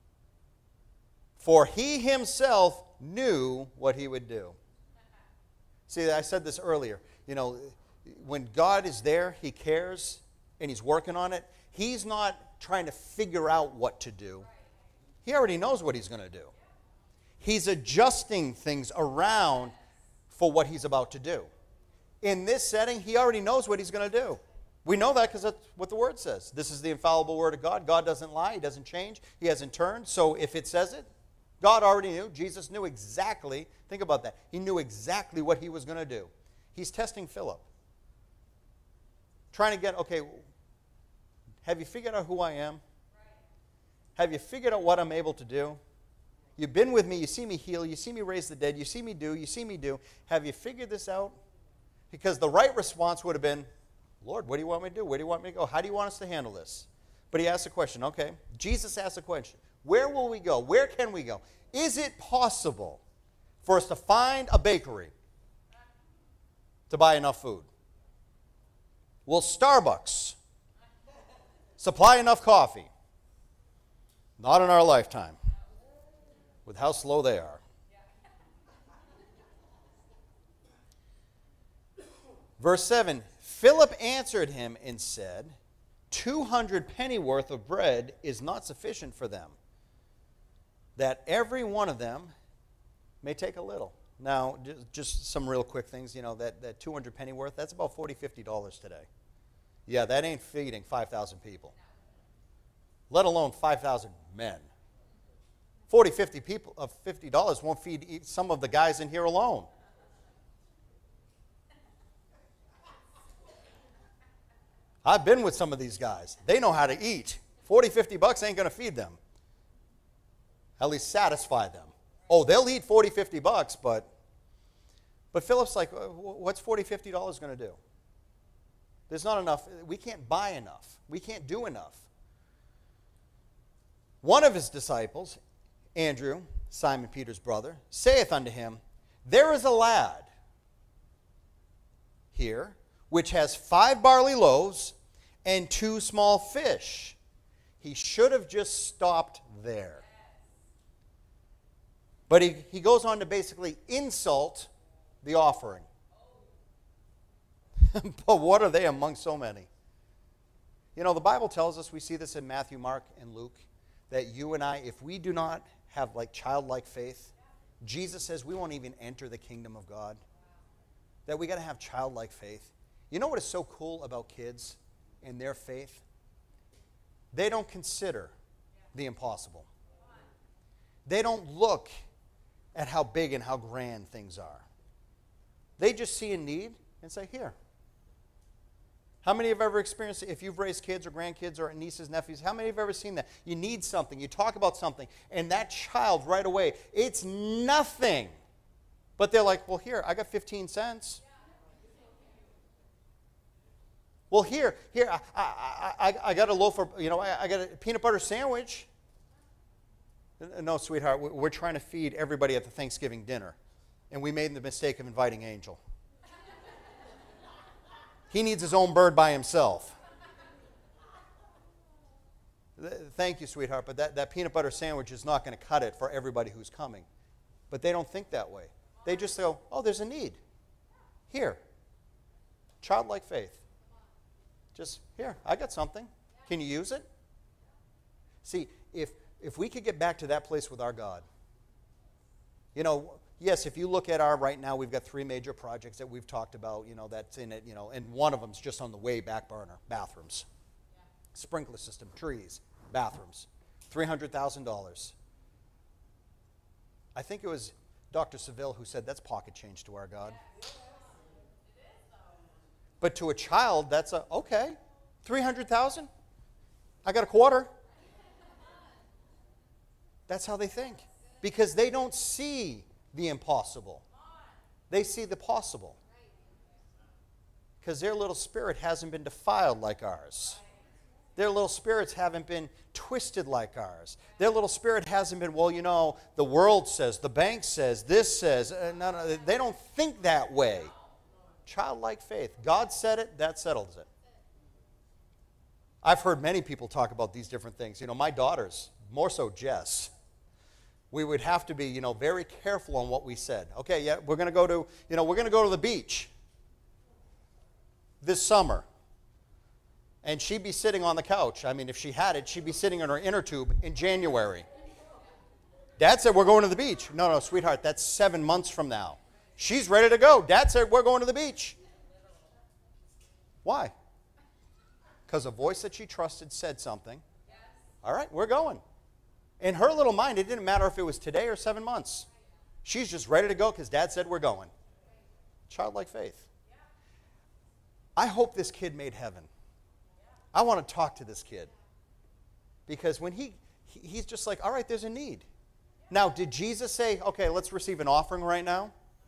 For he himself knew what he would do. See, I said this earlier. You know, when God is there, he cares, and he's working on it. He's not trying to figure out what to do. He already knows what he's going to do. He's adjusting things around for what he's about to do. In this setting, he already knows what he's going to do. We know that because that's what the Word says. This is the infallible Word of God. God doesn't lie. He doesn't change. He hasn't turned. So if it says it, God already knew. Jesus knew exactly. Think about that. He knew exactly what he was going to do. He's testing Philip. Trying to get, okay, have you figured out who I am? Have you figured out what I'm able to do? You've been with me. You see me heal. You see me raise the dead. You see me do. You see me do. Have you figured this out? Because the right response would have been, Lord, what do you want me to do? Where do you want me to go? How do you want us to handle this? But he asked a question. Okay, Jesus asked a question. Where will we go? Where can we go? Is it possible for us to find a bakery to buy enough food? Will Starbucks supply enough coffee? Not in our lifetime, with how slow they are. Verse seven, Philip answered him and said, two hundred pennyworth of bread is not sufficient for them, that every one of them may take a little. Now, just some real quick things, you know, that, that two hundred pennyworth, that's about forty dollars, fifty dollars today. Yeah, that ain't feeding five thousand people, let alone five thousand men. forty, fifty people of fifty dollars won't feed some of the guys in here alone. I've been with some of these guys. They know how to eat. forty, fifty bucks ain't going to feed them. At least satisfy them. Oh, they'll eat forty, fifty bucks, but but Philip's like, what's forty, fifty dollars going to do? There's not enough. We can't buy enough. We can't do enough. One of his disciples, Andrew, Simon Peter's brother, saith unto him, there is a lad here which has five barley loaves and two small fish. He should have just stopped there. But he, he goes on to basically insult the offering. But what are they among so many? You know, the Bible tells us, we see this in Matthew, Mark, and Luke, that you and I, if we do not have like childlike faith, Jesus says we won't even enter the kingdom of God. That we got to have childlike faith. You know what is so cool about kids and their faith? They don't consider the impossible. They don't look at how big and how grand things are. They just see a need and say, here. How many have ever experienced it? If you've raised kids or grandkids or nieces, nephews, how many have ever seen that? You need something, you talk about something, and that child right away, it's nothing. But they're like, well, here, I got fifteen cents. Well, here, here, I, I, I, I got a loaf of, you know, I, I got a peanut butter sandwich. No, sweetheart, we're trying to feed everybody at the Thanksgiving dinner. And we made the mistake of inviting Angel. He needs his own bird by himself. Thank you, sweetheart, but that, that peanut butter sandwich is not going to cut it for everybody who's coming. But they don't think that way. They just go, oh, there's a need. Here. Childlike faith. Just, here, I got something. Can you use it? See, if, if we could get back to that place with our God, you know, yes, if you look at our right now, we've got three major projects that we've talked about, you know, that's in it, you know, and one of them's just on the way back burner, bathrooms. Yeah. Sprinkler system, trees, bathrooms, three hundred thousand dollars. I think it was Doctor Seville who said that's pocket change to our God. Yeah. But to a child, that's a, okay, three hundred thousand dollars? I got a quarter. That's how they think. Because they don't see the impossible. They see the possible. Because their little spirit hasn't been defiled like ours. Their little spirits haven't been twisted like ours. Their little spirit hasn't been, well, you know, the world says, the bank says, this says. Uh, no, no, they don't think that way. Childlike faith. God said it, that settles it. I've heard many people talk about these different things. You know, my daughters, more so Jess, we would have to be, you know, very careful on what we said. Okay, yeah, we're going to go to, you know, we're going to go to the beach this summer. And she'd be sitting on the couch. I mean, if she had it, she'd be sitting in her inner tube in January. Dad said, we're going to the beach. No, no, sweetheart, that's seven months from now. She's ready to go. Dad said, we're going to the beach. Why? Because a voice that she trusted said something. All right, we're going. In her little mind, it didn't matter if it was today or seven months. She's just ready to go because Dad said we're going. Childlike faith. I hope this kid made heaven. I want to talk to this kid. Because when he, he's just like, all right, there's a need. Now, did Jesus say, okay, let's receive an offering right now?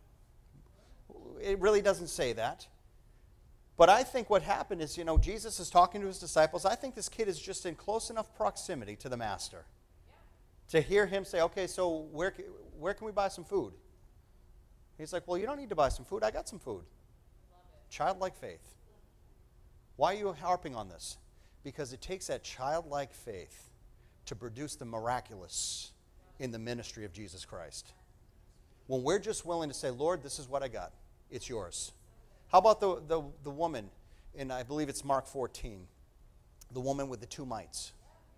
It really doesn't say that. But I think what happened is, you know, Jesus is talking to his disciples. I think this kid is just in close enough proximity to the master to hear him say, okay, so where, where can we buy some food? He's like, well, you don't need to buy some food. I got some food. Childlike faith. Why are you harping on this? Because it takes that childlike faith to produce the miraculous in the ministry of Jesus Christ. When we're just willing to say, Lord, this is what I got. It's yours. How about the, the, the woman in, I believe it's Mark fourteen, the woman with the two mites?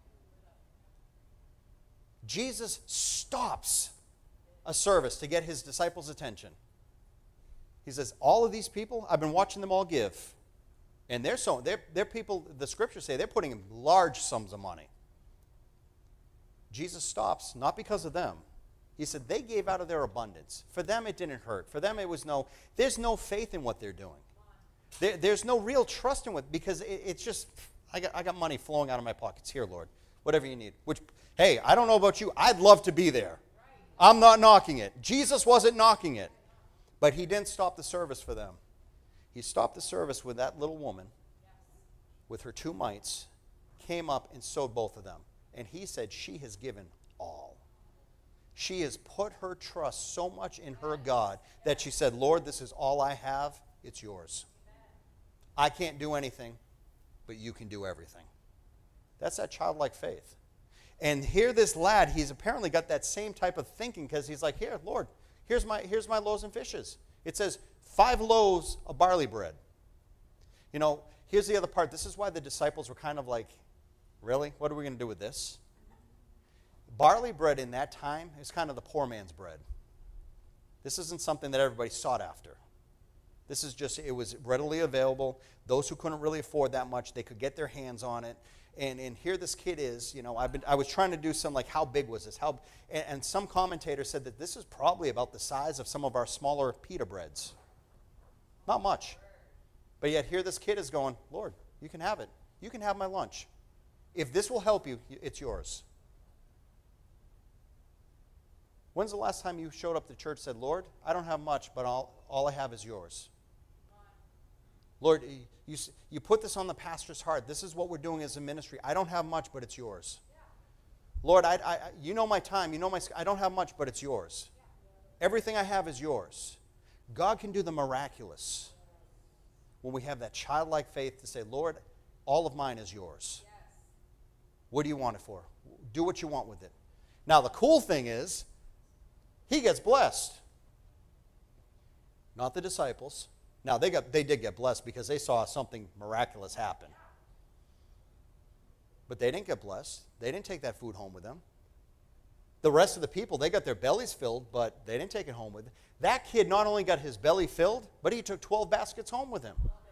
Jesus stops a service to get his disciples' attention. He says, all of these people, I've been watching them all give. And they're so they're, they're people, the scriptures say they're putting in large sums of money. Jesus stops, not because of them. He said they gave out of their abundance. For them, it didn't hurt. For them, it was no, there's no faith in what they're doing. There, there's no real trust in what, because it, it's just, I got, I got money flowing out of my pockets. Here, Lord, whatever you need. Which, hey, I don't know about you. I'd love to be there. I'm not knocking it. Jesus wasn't knocking it. But he didn't stop the service for them. He stopped the service with that little woman with her two mites, came up and sowed both of them. And he said she has given all. She has put her trust so much in her God that she said, Lord, this is all I have. It's yours. I can't do anything, but you can do everything. That's that childlike faith. And here this lad, he's apparently got that same type of thinking because he's like, here, Lord, here's my, here's my loaves and fishes. It says five loaves of barley bread. You know, here's the other part. This is why the disciples were kind of like, really? What are we going to do with this? Barley bread in that time is kind of the poor man's bread. This isn't something that everybody sought after. This is just, it was readily available. Those who couldn't really afford that much, they could get their hands on it. And, and here this kid is, you know, I've been, I was trying to do some, like, how big was this? How, and, and some commentator said that this is probably about the size of some of our smaller pita breads. Not much. But yet here this kid is going, Lord, you can have it. You can have my lunch. If this will help you, it's yours. When's the last time you showed up to church and said, Lord, I don't have much, but all, all I have is yours? Lord, you, you put this on the pastor's heart. This is what we're doing as a ministry. I don't have much, but it's yours. Lord, I, I, you know my time. You know my. I don't have much, but it's yours. Everything I have is yours. God can do the miraculous when we have that childlike faith to say, Lord, all of mine is yours. What do you want it for? Do what you want with it. Now, the cool thing is, he gets blessed. Not the disciples. Now, they got they did get blessed because they saw something miraculous happen. But they didn't get blessed. They didn't take that food home with them. The rest of the people, they got their bellies filled, but they didn't take it home with them. That kid not only got his belly filled, but he took twelve baskets home with him.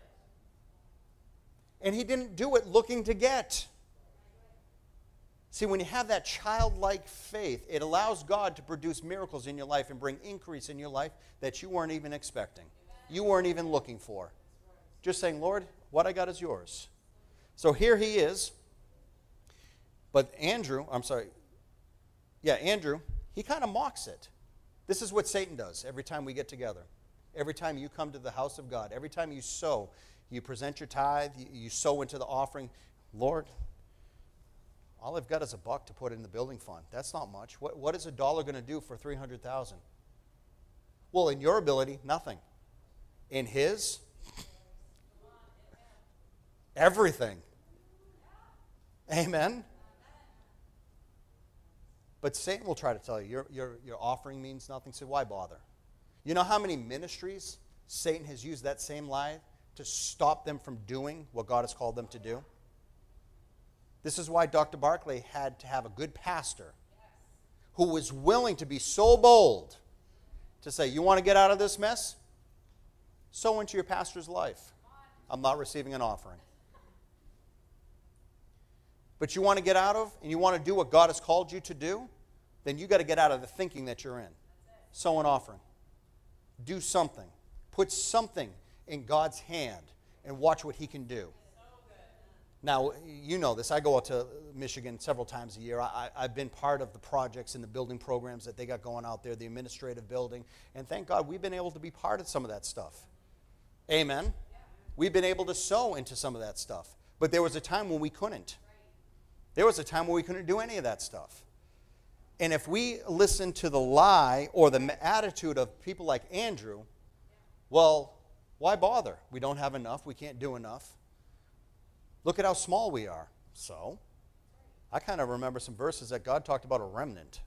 And he didn't do it looking to get. See, when you have that childlike faith, it allows God to produce miracles in your life and bring increase in your life that you weren't even expecting. You weren't even looking for. Just saying, Lord, what I got is yours. So here he is. But Andrew, I'm sorry. Yeah, Andrew, he kind of mocks it. This is what Satan does every time we get together. Every time you come to the house of God. Every time you sow, you present your tithe, you, you sow into the offering. Lord, all I've got is a buck to put in the building fund. That's not much. What, what is a dollar going to do for three hundred thousand dollars? Well, in your ability, nothing. In his, everything. Amen? But Satan will try to tell you, your, your, your offering means nothing, so why bother? You know how many ministries Satan has used that same lie to stop them from doing what God has called them to do? This is why Doctor Barclay had to have a good pastor who was willing to be so bold to say, you want to get out of this mess? Sow into your pastor's life. I'm not receiving an offering. But you want to get out of, and you want to do what God has called you to do, then you got to get out of the thinking that you're in. Sow an offering. Do something. Put something in God's hand and watch what he can do. Now, you know this. I go out to Michigan several times a year. I, I've been part of the projects and the building programs that they got going out there, the administrative building. And thank God we've been able to be part of some of that stuff. Amen. We've been able to sow into some of that stuff. But there was a time when we couldn't. There was a time when we couldn't do any of that stuff. And if we listen to the lie or the attitude of people like Andrew, well, why bother? We don't have enough. We can't do enough. Look at how small we are. So, I kind of remember some verses that God talked about a remnant.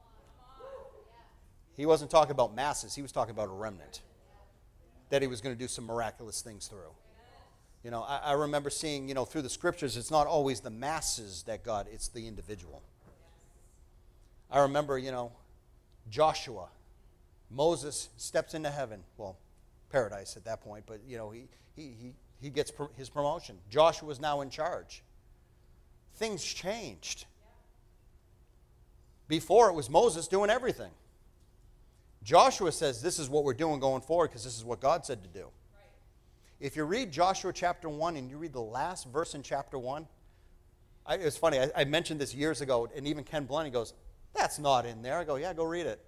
He wasn't talking about masses. He was talking about a remnant that he was going to do some miraculous things through. You know, I, I remember seeing, you know, through the scriptures, it's not always the masses that God, it's the individual. I remember, you know, Joshua. Moses steps into heaven. Well, paradise at that point, but, you know, he, he, he, he gets pro- his promotion. Joshua is now in charge. Things changed. Before, it was Moses doing everything. Joshua says, this is what we're doing going forward because this is what God said to do. Right. If you read Joshua chapter one and you read the last verse in chapter one, I, it was funny, I, I mentioned this years ago, and even Ken Blunt, he goes, that's not in there. I go, yeah, go read it.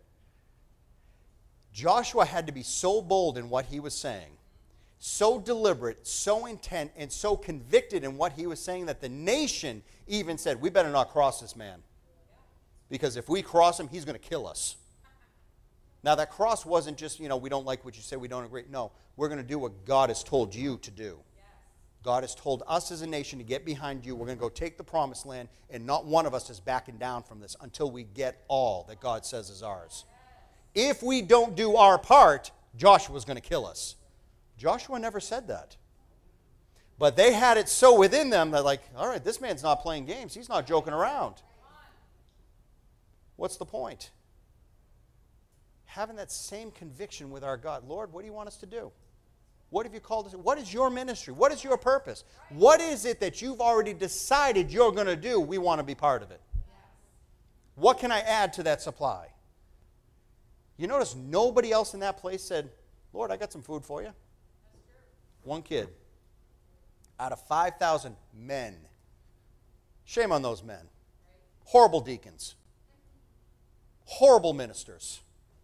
Joshua had to be so bold in what he was saying, so deliberate, so intent, and so convicted in what he was saying that the nation even said, we better not cross this man. Because if we cross him, he's going to kill us. Now, that cross wasn't just, you know, we don't like what you say, we don't agree. No, we're going to do what God has told you to do. Yes. God has told us as a nation to get behind you. We're going to go take the promised land, and not one of us is backing down from this until we get all that God says is ours. Yes. If we don't do our part, Joshua's going to kill us. Joshua never said that. But they had it so within them that, like, all right, this man's not playing games. He's not joking around. What's the point? Having that same conviction with our God. Lord, what do you want us to do? What have you called us? What is your ministry? What is your purpose? What is it that you've already decided you're going to do? We want to be part of it. What can I add to that supply? You notice nobody else in that place said, Lord, I got some food for you. One kid. Out of five thousand men. Shame on those men. Horrible deacons. Horrible ministers.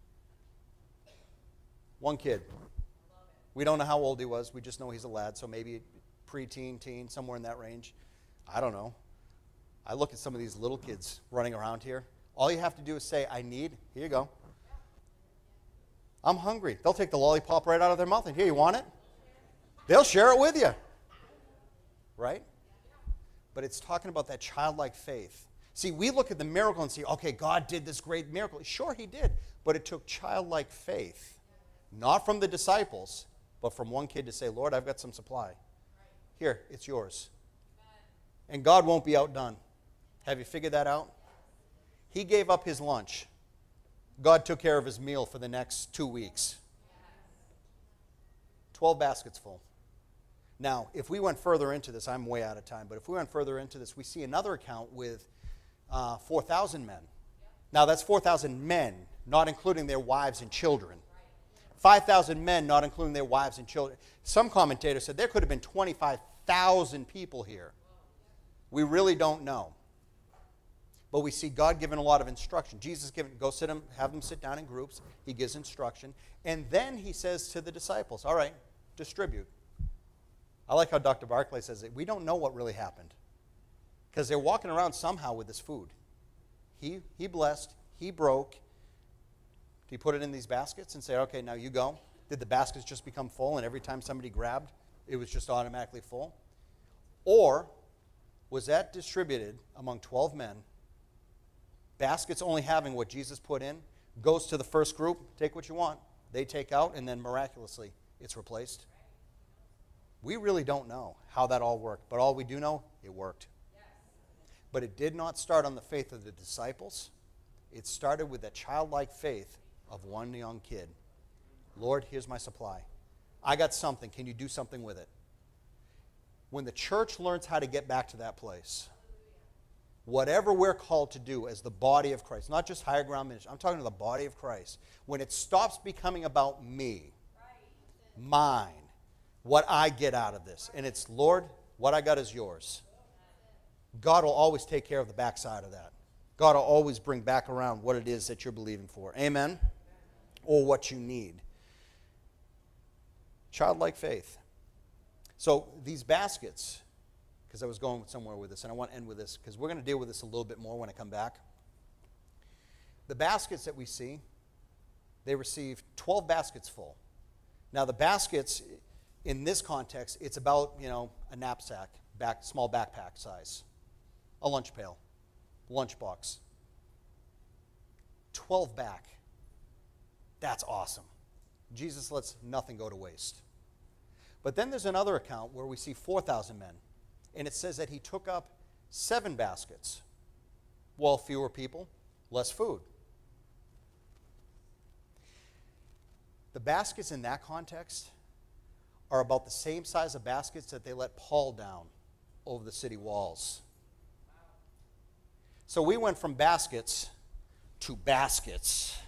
One kid. We don't know how old he was. We just know he's a lad, so maybe preteen, teen, somewhere in that range. I don't know. I look at some of these little kids running around here. All you have to do is say, I need. Here you go. I'm hungry. They'll take the lollipop right out of their mouth and, here, you want it? They'll share it with you. Right? But it's talking about that childlike faith. See, we look at the miracle and see, okay, God did this great miracle. Sure, he did. But it took childlike faith. Not from the disciples, but from one kid to say, Lord, I've got some supply. Here, it's yours. And God won't be outdone. Have you figured that out? He gave up his lunch. God took care of his meal for the next two weeks. Twelve baskets full. Now, if we went further into this, I'm way out of time, but if we went further into this, we see another account with uh, four thousand men. Now, that's four thousand men, not including their wives and children. five thousand men, not including their wives and children. Some commentators said there could have been twenty-five thousand people here. We really don't know. But we see God giving a lot of instruction. Jesus giving, go sit them, have them sit down in groups. He gives instruction. And then he says to the disciples, all right, distribute. I like how Doctor Barclay says it. We don't know what really happened. Because they're walking around somehow with this food. He, he blessed. He broke. Did he put it in these baskets and say, okay, now you go? Did the baskets just become full and every time somebody grabbed, it was just automatically full? Or was that distributed among twelve men, baskets only having what Jesus put in, goes to the first group, take what you want. They take out, and then miraculously it's replaced? We really don't know how that all worked, but all we do know, it worked. Yes. But it did not start on the faith of the disciples. It started with that childlike faith of one young kid. Lord, here's my supply. I got something. Can you do something with it? When the church learns how to get back to that place, whatever we're called to do as the body of Christ, not just higher ground ministry, I'm talking to the body of Christ, when it stops becoming about me, mine, what I get out of this, and it's, Lord, what I got is yours. God will always take care of the backside of that. God will always bring back around what it is that you're believing for. Amen? Or what you need. Childlike faith. So these baskets, because I was going somewhere with this, and I want to end with this, because we're going to deal with this a little bit more when I come back. The baskets that we see, they received twelve baskets full. Now the baskets, in this context, it's about, you know, a knapsack, back, small backpack size, a lunch pail, lunch box. twelve back. That's awesome. Jesus lets nothing go to waste. But then there's another account where we see four thousand men, and it says that he took up seven baskets. Well, fewer people, less food. The baskets in that context are about the same size of baskets that they let Paul down over the city walls. So we went from baskets to baskets.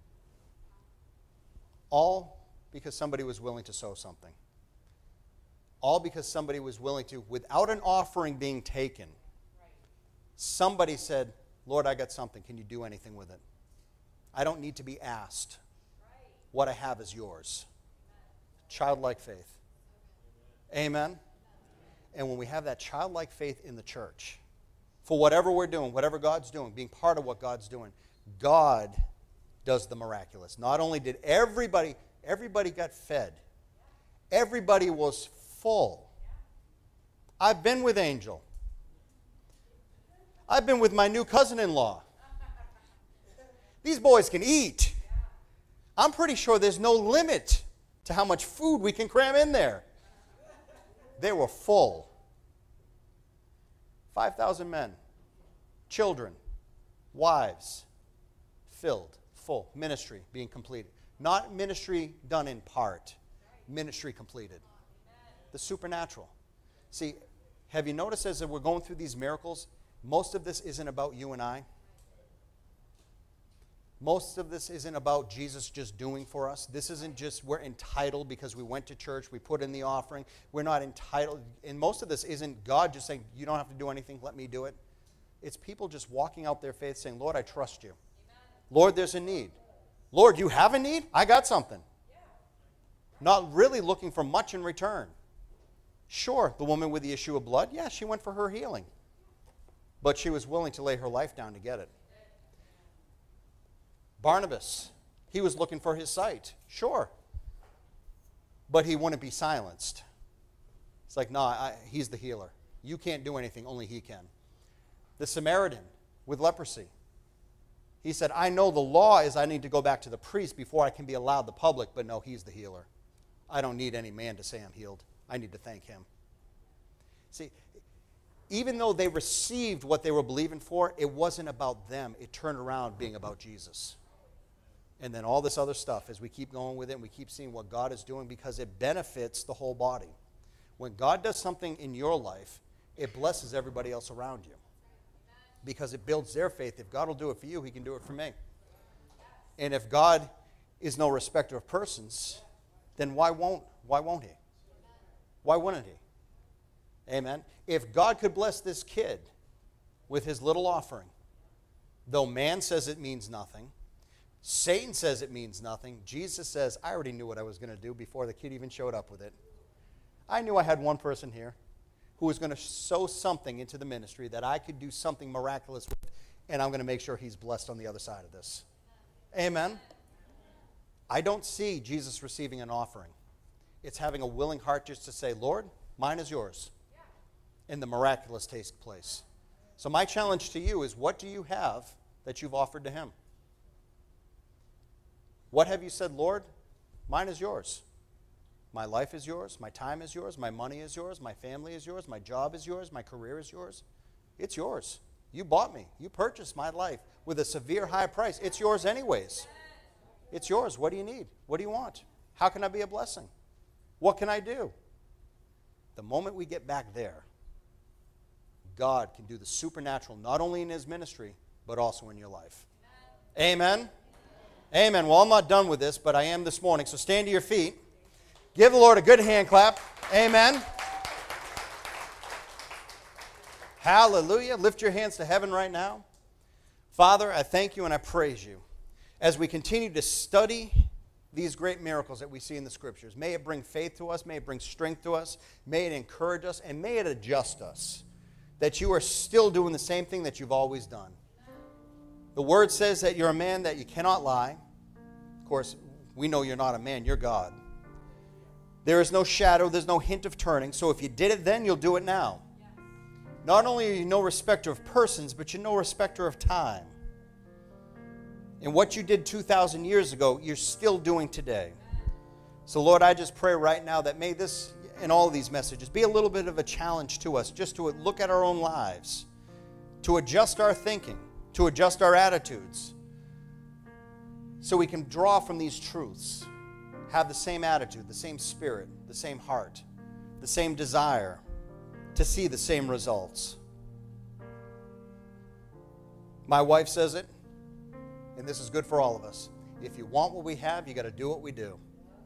All because somebody was willing to sow something. All because somebody was willing to, without an offering being taken, somebody said, Lord, I got something. Can you do anything with it? I don't need to be asked. What I have is yours. Childlike faith. Amen? And when we have that childlike faith in the church, for whatever we're doing, whatever God's doing, being part of what God's doing, God does the miraculous. Not only did everybody, everybody got fed. Everybody was full. I've been with Angel. I've been with my new cousin-in-law. These boys can eat. I'm pretty sure there's no limit to how much food we can cram in there. They were full. five thousand men, children, wives, filled, full. Ministry being completed. Not ministry done in part. Ministry completed. The supernatural. See, have you noticed as we're going through these miracles, most of this isn't about you and I. Most of this isn't about Jesus just doing for us. This isn't just we're entitled because we went to church, we put in the offering. We're not entitled. And most of this isn't God just saying, you don't have to do anything, let me do it. It's people just walking out their faith saying, Lord, I trust you. Amen. Lord, there's a need. Lord, you have a need? I got something. Yeah. Not really looking for much in return. Sure, the woman with the issue of blood, yeah, she went for her healing. But she was willing to lay her life down to get it. Barnabas, he was looking for his sight. Sure. But he wouldn't be silenced. It's like, no, nah, he's the healer. You can't do anything, only he can. The Samaritan with leprosy. He said, I know the law is I need to go back to the priest before I can be allowed the public, but no, he's the healer. I don't need any man to say I'm healed. I need to thank him. See, even though they received what they were believing for, it wasn't about them. It turned around being about Jesus. And then all this other stuff as we keep going with it and we keep seeing what God is doing because it benefits the whole body. When God does something in your life, it blesses everybody else around you because it builds their faith. If God will do it for you, he can do it for me. And if God is no respecter of persons, then why won't, why won't he? Why wouldn't he? Amen. If God could bless this kid with his little offering, though man says it means nothing, Satan says it means nothing, Jesus says, I already knew what I was going to do before the kid even showed up with it. I knew I had one person here who was going to sow something into the ministry that I could do something miraculous with, and I'm going to make sure he's blessed on the other side of this. Amen. I don't see Jesus receiving an offering. It's having a willing heart just to say, Lord, mine is yours. And the miraculous takes place. So my challenge to you is, what do you have that you've offered to him? What have you said, Lord, mine is yours. My life is yours. My time is yours. My money is yours. My family is yours. My job is yours. My career is yours. It's yours. You bought me. You purchased my life with a severe high price. It's yours anyways. It's yours. What do you need? What do you want? How can I be a blessing? What can I do? The moment we get back there, God can do the supernatural, not only in his ministry, but also in your life. Amen? Amen? Amen. Well, I'm not done with this, but I am this morning. So stand to your feet. Give the Lord a good hand clap. Amen. Hallelujah. Lift your hands to heaven right now. Father, I thank you and I praise you. As we continue to study these great miracles that we see in the Scriptures, may it bring faith to us, may it bring strength to us, may it encourage us, and may it adjust us. That you are still doing the same thing that you've always done. The Word says that you're a man that you cannot lie. Of course, we know you're not a man, you're God. There is no shadow, there's no hint of turning, so if you did it then, you'll do it now. Not only are you no respecter of persons, but you're no respecter of time. And what you did two thousand years ago, you're still doing today. So Lord, I just pray right now that may this, in all of these messages, be a little bit of a challenge to us, just to look at our own lives, to adjust our thinking, to adjust our attitudes, so we can draw from these truths, have the same attitude, the same spirit, the same heart, the same desire to see the same results. My wife says it. and this is good for all of us. If you want what we have, you got to do what we do.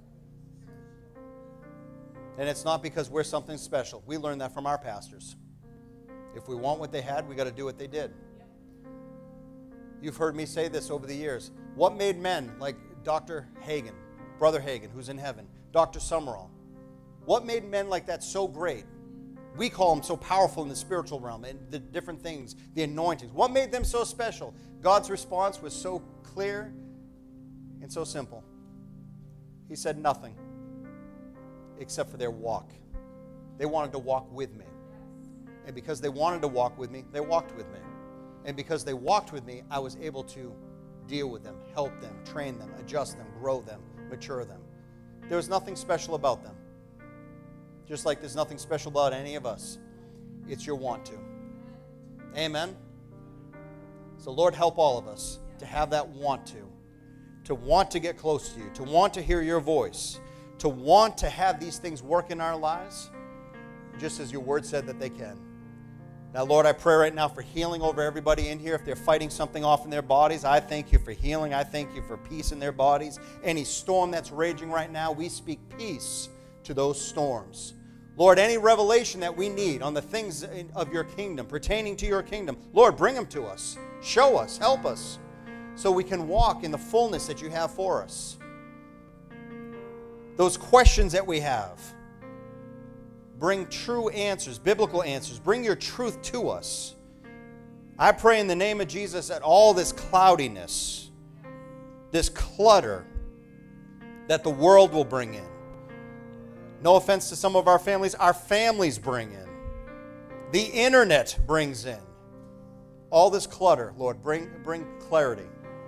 And it's not because we're something special. We learned that from our pastors. If we want what they had, we got to do what they did. You've heard me say this over the years. What made men like Doctor Hagin, Brother Hagin, who's in heaven, Doctor Summerall, what made men like that so great? We call them so powerful in the spiritual realm and the different things, the anointings. What made them so special? God's response was so clear and so simple. He said nothing except for their walk. They wanted to walk with me. And because they wanted to walk with me, they walked with me. And because they walked with me, I was able to deal with them, help them, train them, adjust them, grow them, mature them. There was nothing special about them. Just like there's nothing special about any of us. It's your want to. Amen? So Lord, help all of us to have that want to. To want to get close to you. To want to hear your voice. To want to have these things work in our lives. Just as your word said that they can. Now, Lord, I pray right now for healing over everybody in here. If they're fighting something off in their bodies, I thank you for healing. I thank you for peace in their bodies. Any storm that's raging right now, we speak peace to those storms. Lord, any revelation that we need on the things of your kingdom, pertaining to your kingdom, Lord, bring them to us. Show us, help us, so we can walk in the fullness that you have for us. Those questions that we have, bring true answers, biblical answers. Bring your truth to us. I pray in the name of Jesus that all this cloudiness, this clutter that the world will bring in, no offense to some of our families, our families bring in, the internet brings in, all this clutter, Lord, bring, bring clarity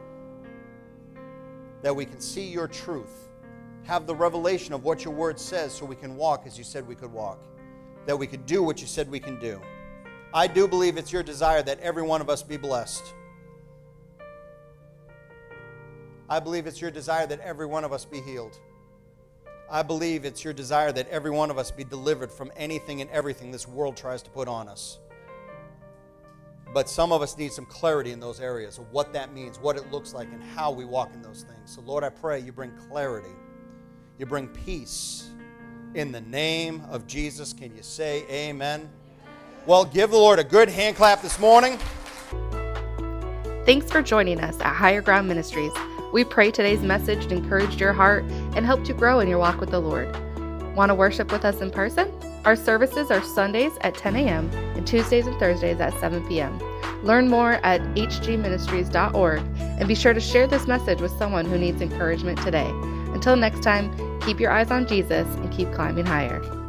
that we can see your truth, have the revelation of what your word says so we can walk as you said we could walk, that we could do what you said we can do. I do believe it's your desire that every one of us be blessed. I believe it's your desire that every one of us be healed. I believe it's your desire that every one of us be delivered from anything and everything this world tries to put on us. But some of us need some clarity in those areas of what that means, what it looks like, and how we walk in those things. So, Lord, I pray you bring clarity. You bring peace. In the name of Jesus, can you say amen? Well, give the Lord a good hand clap this morning. Thanks for joining us at Higher Ground Ministries. We pray today's message encouraged your heart and helped you grow in your walk with the Lord. Want to worship with us in person? Our services are Sundays at ten a.m. and Tuesdays and Thursdays at seven p.m. Learn more at h g ministries dot org and be sure to share this message with someone who needs encouragement today. Until next time, keep your eyes on Jesus and keep climbing higher.